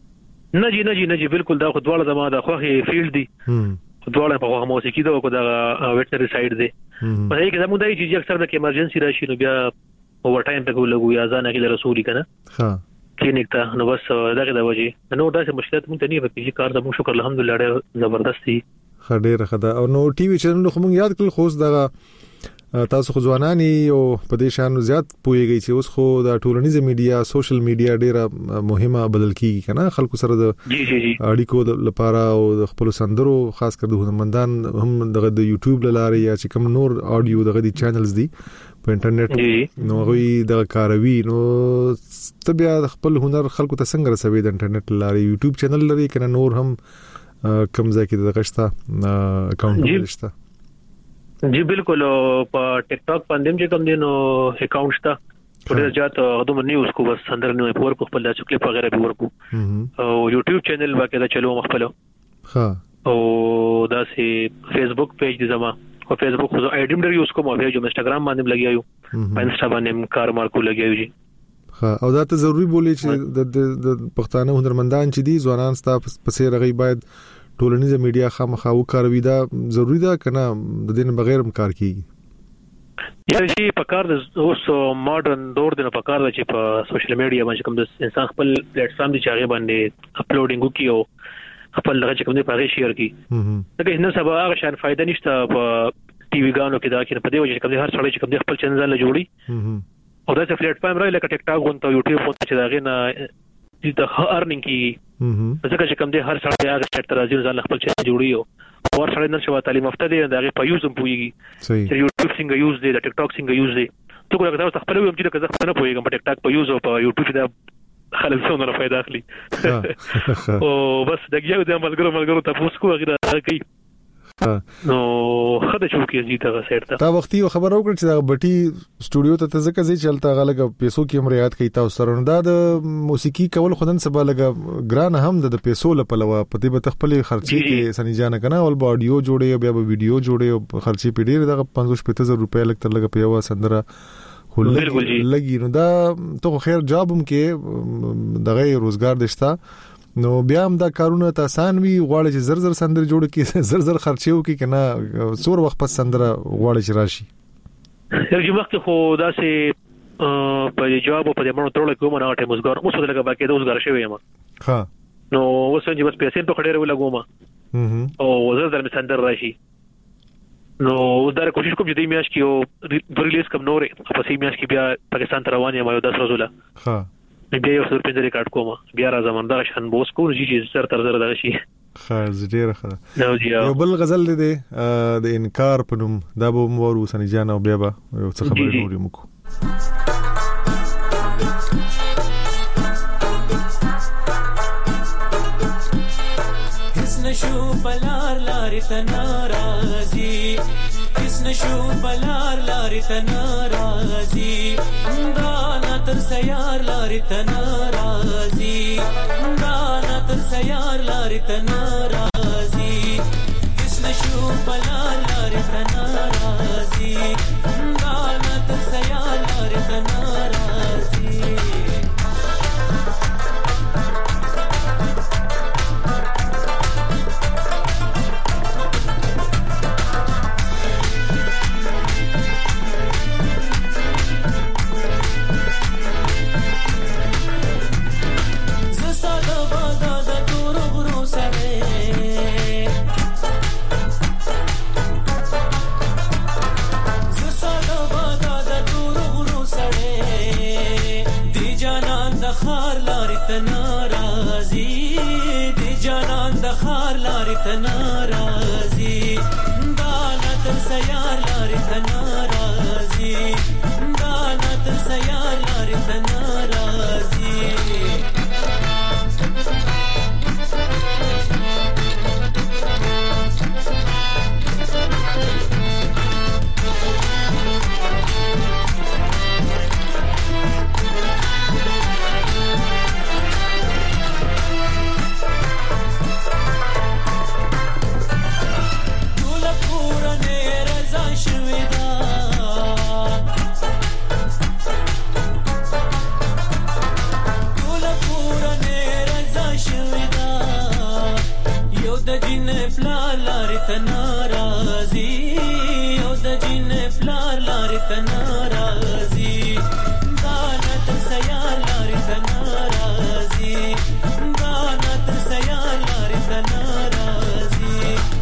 نه جی بالکل دا خو دواړه زما د خوخي فیلډ دی دواړه په موسیقي دا کو دا ویټنری سایډ دی په هغه کې زموږ دای چې اکثر د ایمرجنسي راشي نو بیا اوور ټایم ته ګولګو یا ځان کې د رسولي کنه ها کلینیک ته نو بس دغه د وجه نو دا څه مشکلات مونږ ته نه وکړي کار زموږ شکر الحمدلله ډېر زبردستي خډېره خدا او نو ټي وي چینل خو مونږ یاد کړل خو دغه تاسو خو ځوانانی او په دې شان زیات پويږي چې اوس خو د ټولنیز میډیا سوشل میډیا ډیره مهمه بدل کیږي کنه خلکو سره د اړیکو لپاره او د خپل سندرو خاص کر د هنرمندان هم دغه د یوټیوب لاره یا چې کوم نور اډیو دغه دي چینلز دي په انټرنیټ نو غوي د کاروي نو تبیا خپل هنر خلکو ته څنګه رسوي د انټرنیټ لاره یوټیوب چینل لري کنه نور هم کم ځای کې دغه شته اکاونټ شته جی بالکل په ټیک ټاک باندې چې کوم دینو اکاونټ شته ډېر زیات غوډه نیوز کو بس اندر نو په ورکو خپل داسې کلیپ وغیرہ به ورکو او یوټیوب چینل باقاعده چلو مخبل ها او داسې فیسبوک پیج دي زما او فیسبوک خو ایډم ډېر یوز کوم او پیج انستګرام باندې لګیایو په انسټا باندې کار مارکو لګیایو جی ها او دا ته ضروری بولی چې د پښتانه هنرمندان چې دي ځوانان ستا پسې رغي باید ټولنیزه میډیا خامخا وکاروي دا ضروری ده کنه د دې بغیر هم کار کیږي یا شي په کار د اوس ماډرن دور د په کار چې په سوشل میډیا باندې کوم د انسان خپل پلیټ فارم دي چې هغه باندې اپلوډینګ وکي او خپل دغه کوم دی په هغه شیر کی دا نه سبا هغه شان فائدہ نشته په ټي وی غانو کې دا کې په دې وجه کوم هر څړې چې کوم خپل چینل جوړي او دا څه پلیټ فارم راي لکه ټیک ټاک غونته یوټیوب غونته چې دا غنه د ارنینګ کی ځکه چې کوم دی هر څړې هغه سټ تر ازي ځان خپل چینل جوړي او اور سره نن شو تعلیم افته دی دا په یوز هم پويږي چې یوټیوب څنګه یوز دی د ټیک ټاک څنګه یوز دی ته کومه تاسو خپل ویم چې کله خپل نه پويږم په ټیک ټاک په یوز او په یوټیوب دا خلک څونه فائدہ اخلي او بس دغه یو د ملګرو تاسو کو غیر کوي نو خدای شو کې زیاته غسرته تا وختي خبر او کړ چې دا بټي سټوډیو ته ځکه چې چلتا غلګ پیسو کې مریات کوي تاسو سره دا د موسیقي کول خدن سبا لګ ګران هم د پیسو لپاره پتی به تخپل خرچي کې سني جان کنه ول باډیو جوړي بیا به ویډیو جوړي خرچي پیډیر دا 550,000 روپیا لګ تر لګ پیوا سندره لګي نو دا ته خیر جاب هم کې دغه روزګار دشتا نو بیا هم دا کارونه ته آسان وي غواړي چې زر سندر جوړ کی زر خرچيو کی کنه څور وخت پس سندره غواړي چې راشي یو وخت خو دا سه په جواب په دې مونږ ترول کوم نه ټیم وزګار اوس دلته باقي د وزګار شوی یم ها نو اوس چې بس پیسې په خډېره ولګوم او زر سندر راشي نو دا کوشش کوم چې د میاش کې او ریلیز کوم نورې په سي میاش کې بیا پاکستان ته روان یم یو 10 ورځې لا ها بیا یو څه په ریکارډ کوم بیا را زمونږ دا شان بوس کو چې سر تر زره دا شي خاص ډیر ښه یو بل غزل دی د انکار په نوم دا به مور وسنی جان او بیا به یو څه خبرې نورې مکو نشو بلار لاري تنارازي کس نشو بلار لاري تنارازي دانا تر سيار لاري تنارازي دانا تر سيار لاري تنارازي کس نشو بلار لاري تنارازي دانا تر سيار لاري تنارازي تنارازي دي جانان دخار لاري تنارازي دانا تر سيار لاري تنارازي دانا تر سيار لاري تنارازي تنارازي او د جن فلار لاري تنارازي دانا تر سيار لاري تنارازي دانا تر سيار لاري تنارازي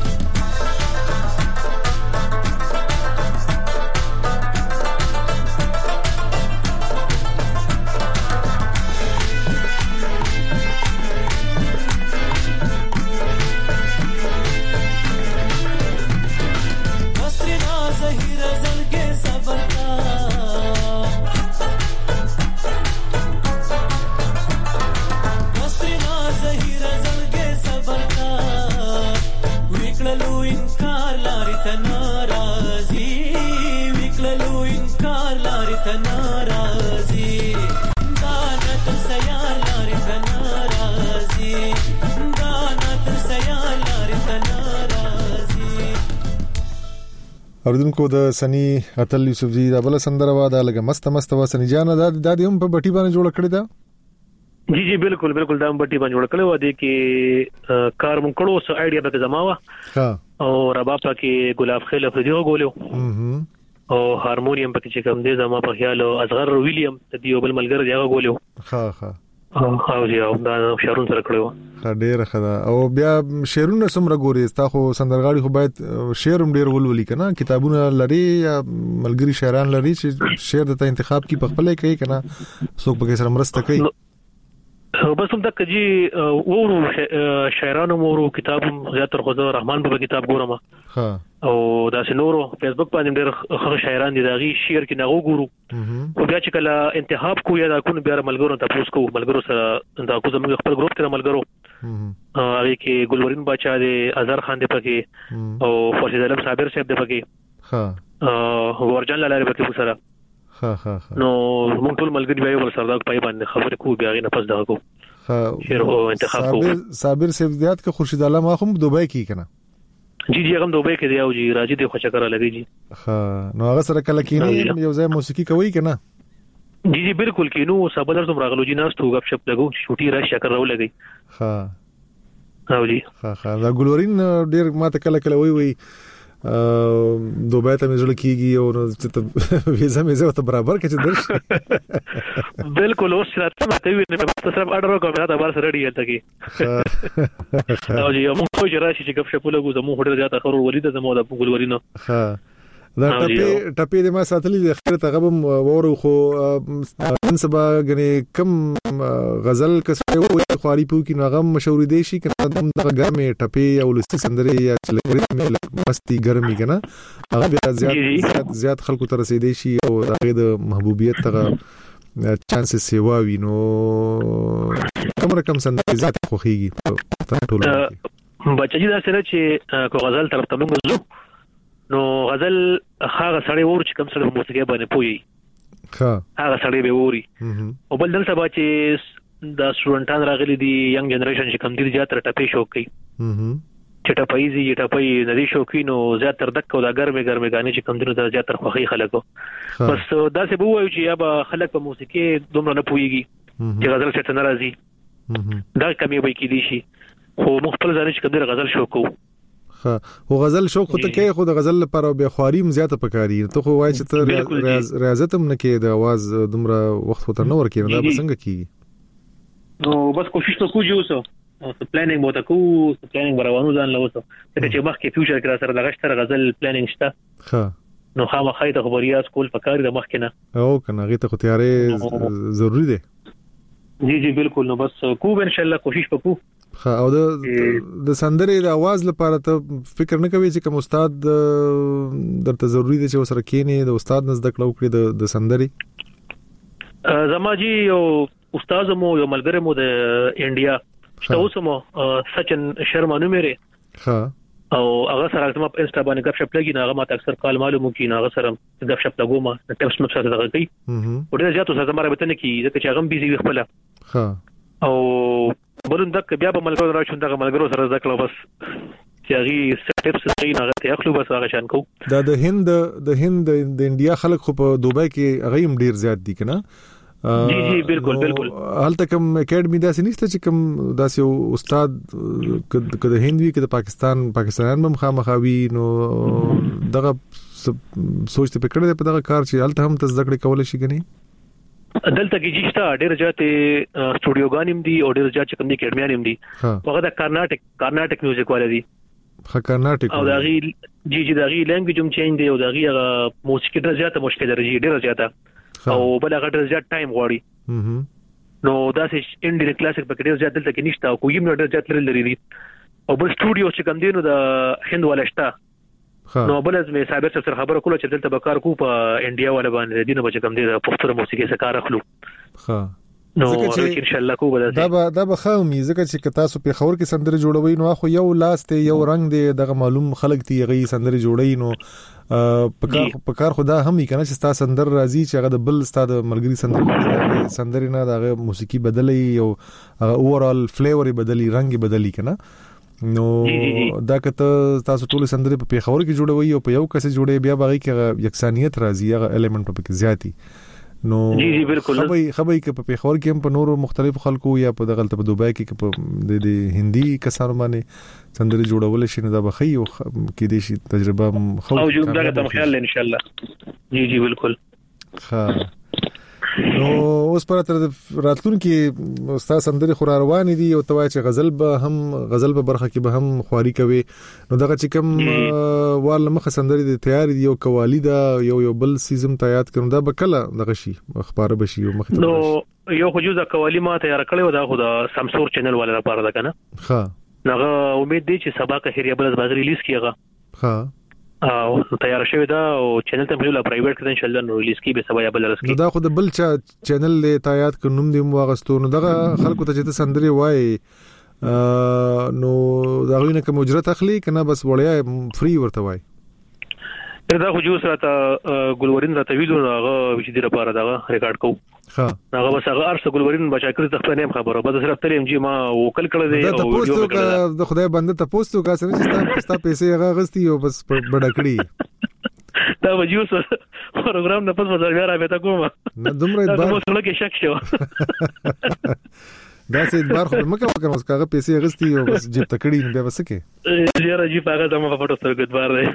اوردونکو د سنی اتل یوسفزی دا بل سندره وا دا لګه مست وا سنی جان دا د هم په بټي باندې جوړ کړی دا جی بالکل دا بټي باندې جوړ کړی و دي کې کار مون کړو سو ایډیا به زماوه ها او رباب کې ګلاب خیل افریدیو غولو او هارمونیم پکې چې کوم دی زما په خیال اصغر ویلیام د دیو بل ملګری دی غولو ها او یو دا شهرون سره کړو ډیر خدا او بیا شعرونه سمره ګوري تا خو سندرغاړي خو باید شعرم ډیر ولولي کنه کتابونه لري یا ملګری شاعران لري چې شعر د انتخاب کی په خپل کوي کنه څوک به سره مرسته کوي بس هم تک جی ورو شاعرانو ورو کتابم زیاتره خو رحمان بابا کتاب ګورم ها او دا سينورو فیسبوک باندې ډېر خغه شاعران دي داغي شعر کې نغو ګورو او بیا چې کله انتخاب کو یا دا کو بیا ملګرو ته پوس کو ملګرو سره دا کو زموږ خپل ګروپ کې ملګرو هغه کې ګلورین بچا دي ازر خان دي پکې او فرشید علم صابر صاحب دي پکې ها ورجن لاله پکې سره ها نو مونږ ټول ملګری وایو ول سردار پای باندې خبرې کو بیا غي نه پس دا کو شعر او انتخاب کو صابر صاحب زیات کې خورشید علم هم دوبای کې کنه جی هم دوبای کې دی او جی راځي د خوشا کرا لګي جی ها نو هغه سره کله کې یو ځای موسیقي کوي کنه جی بالکل کې نو صبر زم راغلو جی ناس تو غب شپ لګو شوټي را شکر راو لګي ها او جی ها دا ګلورین ډیر ماته کله وی دوبه ته مزل کیږي او چې ویزا مې ته برابر کې چې درشي بالکل اوس راته ماته وی نه په صرف اډر کوم دا بار سره ډیل تکي او یو مو خو راشي چې کف شپله غو زمو هډر زیاته خرور ولید زمو د ګلورینو ها دا ټپې د ما ساتلې د اخر ته غبم وورو خو نن سبا غني کم غزل کسه وي خواري پو کې نغم مشورې دي شي کنه د ګرمه ټپې او لستی سندري یا چلوري مې مستی ګرمي کنه هغه بیا زیات خلکو ته رسیدي شي او هغه د محبوبیت ته چانسز سیوا وینو کوم رقم سندري ذات خوخيږي په ټولو کې بچی دا سره چې کو غزل طرف ته موږ زو نو غزل هغه سړی ور چې کوم سره موسیقي باندې پوي هغه سړی به ووري او بل دلته با چې د سټوډنټان راغلي دي ینګ جنریشن چې کوم دي زیاتره ټپې شوق کوي چې ټپې ندي شوقینو زیاتره دک او د ګرمه غانې چې کوم دي د زیاتره خوخي خلکو بس دا څه بووي چې یا به خلک په موسیقي دومره نه پويږي چې غزل څه ناراضي دا کمی وي کې دي شي خو مختلف ځانې چې کوم دي غزل شوق کوي خو غزل شوق ته کې خو د غزل لپاره به خواریم زیاته پکاري ته خو وای چې ته ریاضت هم نه کې د आवाज دومره وخت وته نه ورکې دا څنګه کیږي نو بس کوشش ته کوجو اوسه پلانینګ مو ته کو پلانینګ روانو ځان لوسه چې مخکې فیوچر کې سره لغشتره غزل پلانینګ شته ها نو خامخای ته خبريات کول پکاري د مخکې نه او کنه غي ته خو تیارې ضروری دي جی بالکل نو بس کو ان شاء الله کوشش وکړو او د سندرې د आवाज لپاره ته فکر نه کوي چې کوم استاد درته ضروری دی چې وسره کینی د استاد نزد کړو کړی د سندرې زما جی یو استاد مو یو ملګری مو د انډیا تاسو مو سچن شرما نومره ها او هغه سره زما په انستا باندې غب شپ لګی نه هغه ما اکثر کال معلومو کی نه هغه سره غب شپ لګوم د ټیپس مې سره دغه کوي او ډیر زیاتو سره زما رابطه نه کی ځکه چې هغه بيزي خپل ها او بلون دک بیا په ملګرو راځون دغه ملګرو سره ځکه بس چې هغه سټیپس صحیح نه غته اخلو بس هغه شان کو دا د هند د انډیا خلک خو په دوبه کې هغه هم ډیر زیات دي کنه جی بالکل هلته کوم اکیډمي داسې نشته چې کوم داسې استاد کده هندوی کده پاکستان هم خامخاوي نو دغه سوچ ته پکړه په دغه کار چې هلته هم تزدکړه کول شي کني دلته کې جشتا ډېر ځاته سټوډیوګانیم دي او ډېر ځاته کوم اکیډمیانیم دي هغه د کارناټک میوزیک والے دي کارناټک او دغه جی دغه لنګویج هم چینج دی او دغه موسیقي ډېر ځاته مشکل درجه ډېر ځاته او بل هغه ډېر ځاته ټایم غواړي نو دا چې انډین کلاسیک په ډېر ځاته دلته کې نشته او کوم ډېر ځاته لري او بل سټوډیو چې کوم دینو د هند ولشتہ نو بل از مې صاحب سره خبره کوله چې دلته به کار کو په انډیا ولا باندې دینه به کوم دی د پښتو موسیقي سره کار اخلو نو ان شاء الله کو به دا به خامي ځکه چې تاسو په خبر کې سندره جوړوي نو خو یو لاس ته یو رنگ دی دغه معلوم خلک دی غي سندره جوړي نو په کار خدا هم کنه چې تاسو سندر راځي چې هغه د بل ستاد ملګری سندره نه دغه موسیقي بدلې او هغه اوورال فلیور بدلې رنگ بدلې کنه نو دا کته تاسو ټول سندره په پیښور کې جوړوي او په یو کس جوړي بیا باغی کې یکسانیت راځي هغه الیمنت په کې زیاتی نو جی بالکل خبري کې په پیښور کې هم په نورو مختلف خلکو یا په دغه په دوبای کې په د هندي کسانو باندې سندره جوړول شي نو دا بخي او کې دي شي تجربه خو او جوړ دا ته خیال ان شاء الله جی بالکل ها نو اوس پر تر راتلونکي استاد سندري خور روان دي او توای چې غزل په برخه کې به هم خواري کوي نو دغه چې کوم وال مخه سندري دي تیار دي او قوالی دا یو بل سیزم تیار کړم دا به کله دغه شي اخبار بشي او مخ نو یو خجوزه قوالی ما تیار کړو دا خو د سمسور چینل والا لپاره ده کنه ها نغه امید دي چې سبا که هریا بل باز ریلیز کیږي ها او تیار شوی دا او چینل ته په پرایویټ کې ان شاء الله نو ریلیز کی به سبا یا بل رسکی دا خو د بل چینل له تایید ک نوم دی مو غستو نو دغه خلکو ته چې سندري وای نو دا غوینه کوم اجرت اخلي کنه بس وړیا فری ورته وای دا خو جو سره ګلورین راته ویلو هغه چې دی لپاره دا ریکارډ کو ها هغه بس هغه ارسه ګلورین بچا کړی د خپل نیم خبره بس صرف تل ام جی ما وکل کړی دی او ویډیو کړی د خدای بنده ته پوسټو کا سره چې تاسو پیسې هغه غستی او بس بڑا کړی دا وجو سره پروګرام نه پس بازار بیا راځه کومه نه دومره دا مو څه کې شک شو دا سه بار خو مکه وکړم اوس کاغه پیسې غستی او بس جیب تکړی نه بیا وسکه یاره جی پاګه زما په پټو سره ګدوار دی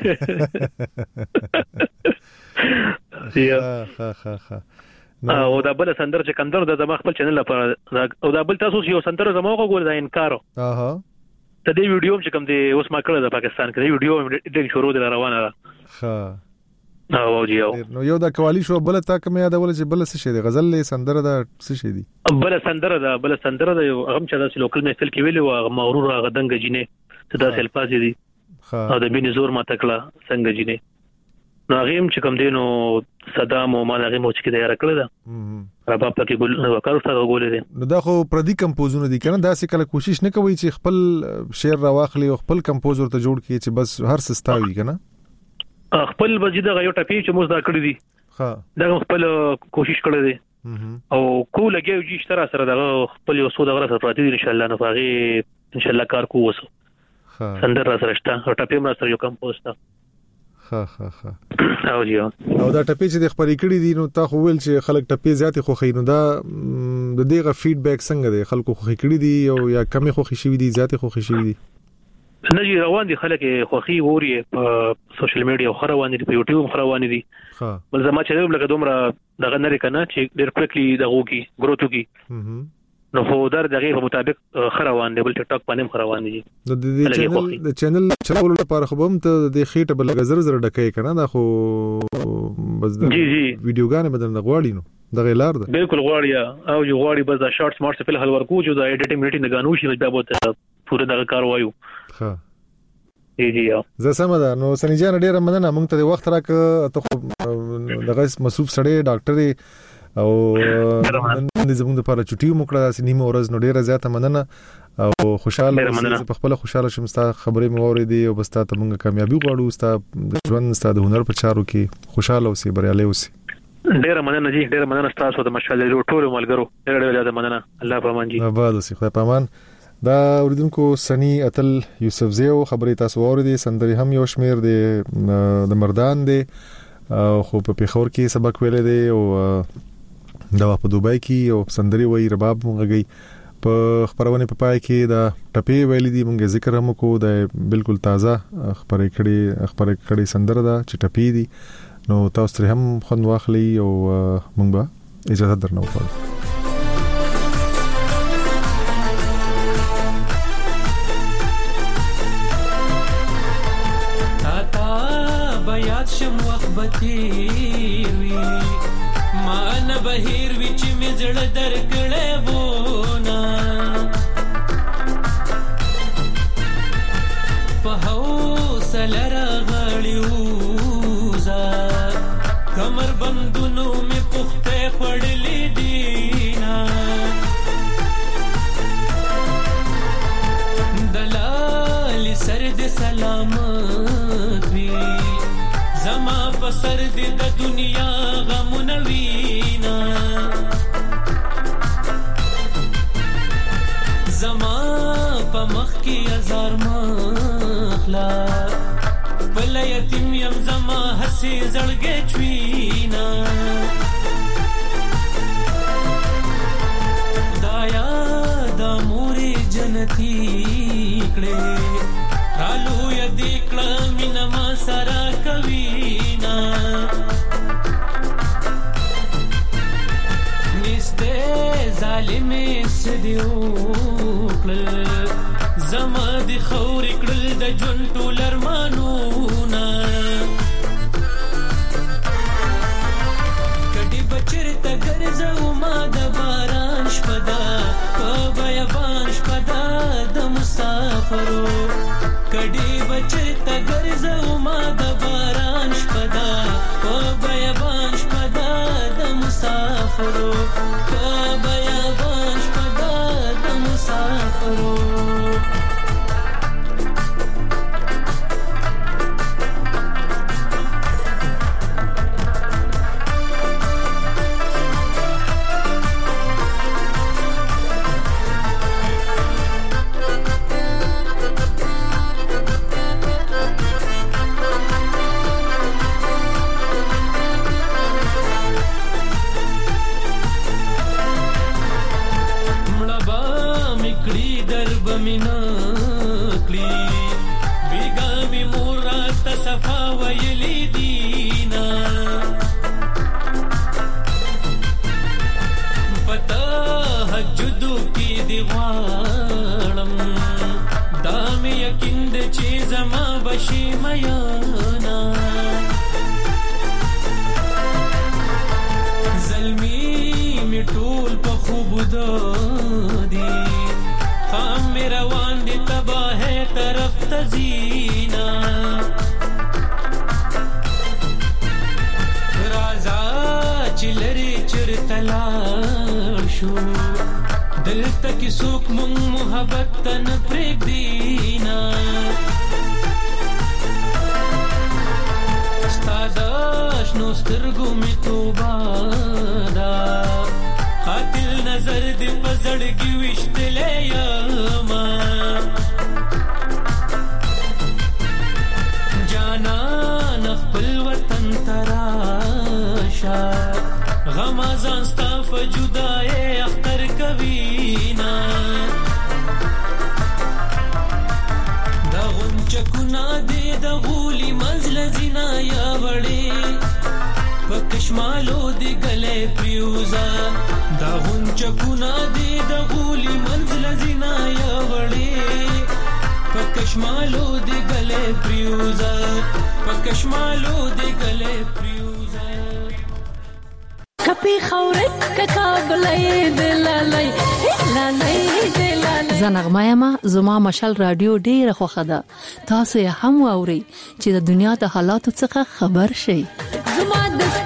ها او دا بل سندر چې کندر د زما خپل چینل لپاره او دا بل تاسو یو سندر زما وګور دا انکارو ته دې ویډیو چې کوم دی اوس ما کړل د پاکستان کې ویډیو ډېر شروع د روانه ده ها او جیو نو یو دا کوالی شو بل تا کوم یاد ول چې بل څه شي دی غزل له سندره دا څه شي دی بل سندره دا یو هم چې دا لوکل محفل کې ویلو مغرور غدنګ جینې ته دا الفاظ دي او د بین زور ما تکلا څنګه جینې نو هغه چې کوم دینو صدام او ما هغه موسیقي تیار کړل دا رباب پکې ګل نو کارو سره غولې دي نو دا خو پردي کمپوزونه دي کنه دا سې کله کوشش نه کوي چې خپل شعر راواخلي او خپل کمپوزر ته جوړ کړي چې بس هر څه ستاوي کنه خپل وجیده غيو ټپي چې موږ دا کړی دي ها دا خپل کوشش کړی دي او کو لګي چې تر سره دا خپل یو سود غره سره پاتې ان شاء الله نو هغه ان شاء الله کار کوو ها سندر را سره شته ټپي ما سره یو کمپوز تا ها او جیو او دا ټپي چې د خبرې کړې دي نو تا خو ویل چې خلک ټپي زیات خو خینو دا د دغه فیډبیک څنګه دی خلکو خو کړې دي او یا کمی خو خشي دي زیات خو خشي دي نه جی روان دي خلک خوخي ووري په سوشل میډیا خو روان دي په یوټیوب خو روان دي ها بل زما چې لکه دومره دغه نه کنه چې ډېر پرکلی دغه کی ګروتو کی نو خو در دغه په مطابق خروان دی بل ټیک ټاک باندې خروان دي د چینل چلولو لپاره خو هم ته د خېټه بل غزر زر ډکې کنه دا خو بس جی ویډیوګانې بدل نه غواړي نو دغه لار ده بالکل غواړي او جو غواړي بس دا شارټس مارټس په هل ورکو چې دا ایډیټینګ میټینګ نه غانو شي دا بہت پوره دغه کار وایو ها جی زه سم ده نو سنی جان ډیره مننه مونږ ته وخت راک ته دغه مصروف سړی ډاکټر او د زموږ لپاره چټي مکړه نیمه ورځ نو ډیره زیاته مننه او خوشاله په خپل خوشاله شم ستا خبرې مو اورېدې او بس ته مونږ کامیابی غواړو ستا ژوند ستا د هنر په چارو کې خوشاله اوسې بریالي اوسې ډیره مننه جی ډیره مننه تاسو د مشال ټول ملګرو ډیره زیاته مننه الله پامان جی آباد اوسې خدای پامان دا اوریدونکو سنی اتل یوسف زیو خبرې تاسو اوریدې سندري هم یو شمیر د مردان دی خو په پیښور کې سبق ویلې دی او دا په دوبای کې او سندري وای رباب مونږی په خبرونه په پای کې دا ټپي ویلې دي مونږه ذکر هم کو دا بالکل تازه خبرې کړي سندره دا چې ټپي دي نو تاسو تر هم خوند واخلي او مونږ به اجازه درنو وکړو شم وخبتي وي ما نه بهیر وچ می زړه درکړې وونه په حوصله راغړیو زه کمر بندونو می پخته پړلې دینا دلال سر دې سلامت وي زما بسر دې د دنیا غمونه وینا زما په مخ کې هزار مخلا بل یتیم یم زما هسي زړګې چوینا دایا د مورې جنتی کړې رالو یدې کړه مینا ما سره کوینا نشته ظالم سدیو کړل زما د خور کړل د جون ټول ارمانونه کډي بچر ته ګرځو ما د باران شپدا په بیابان شپدا د مسافرو کډي بچر ته ګرځو ما د باران شپدا په بیابان شپدا د مسافرو په بیابان شپدا د مسافرو مینا کلی بیګامي مرات صفا ویلی دینا پتا حجدو کی دیوانم دام یقین د چی زما بشی میانا زلمی می ټول په خوب دادی خام می روان دی تباه طرف تزینا رازا چلری چرتلار شو دل تک سوک مون محبت تن پریک دینا ستاداش نو سترگو می توبادا قاتل نظر دی پزړګي وشتلې یما جانا نخپل وطن تراشا غمازان ستا فجدای اختر کوینا دا غنچکونا دی د غولی منزل زینا یا وړي پکشمالو دی گلے پریوزا دا غنچکونا دی د غولی منزل زینا یا وړي پکشمالو دی گلے پریوزا پکشمالو دی گلے پریوزا کپی خورت ککابلای دلالای لالای دلالای زنغمایما زما مشال رادیو ډیره خوخه ده تاسو یې هم اورئ چې د دنیا د حالاتو څخه خبر شئ زما د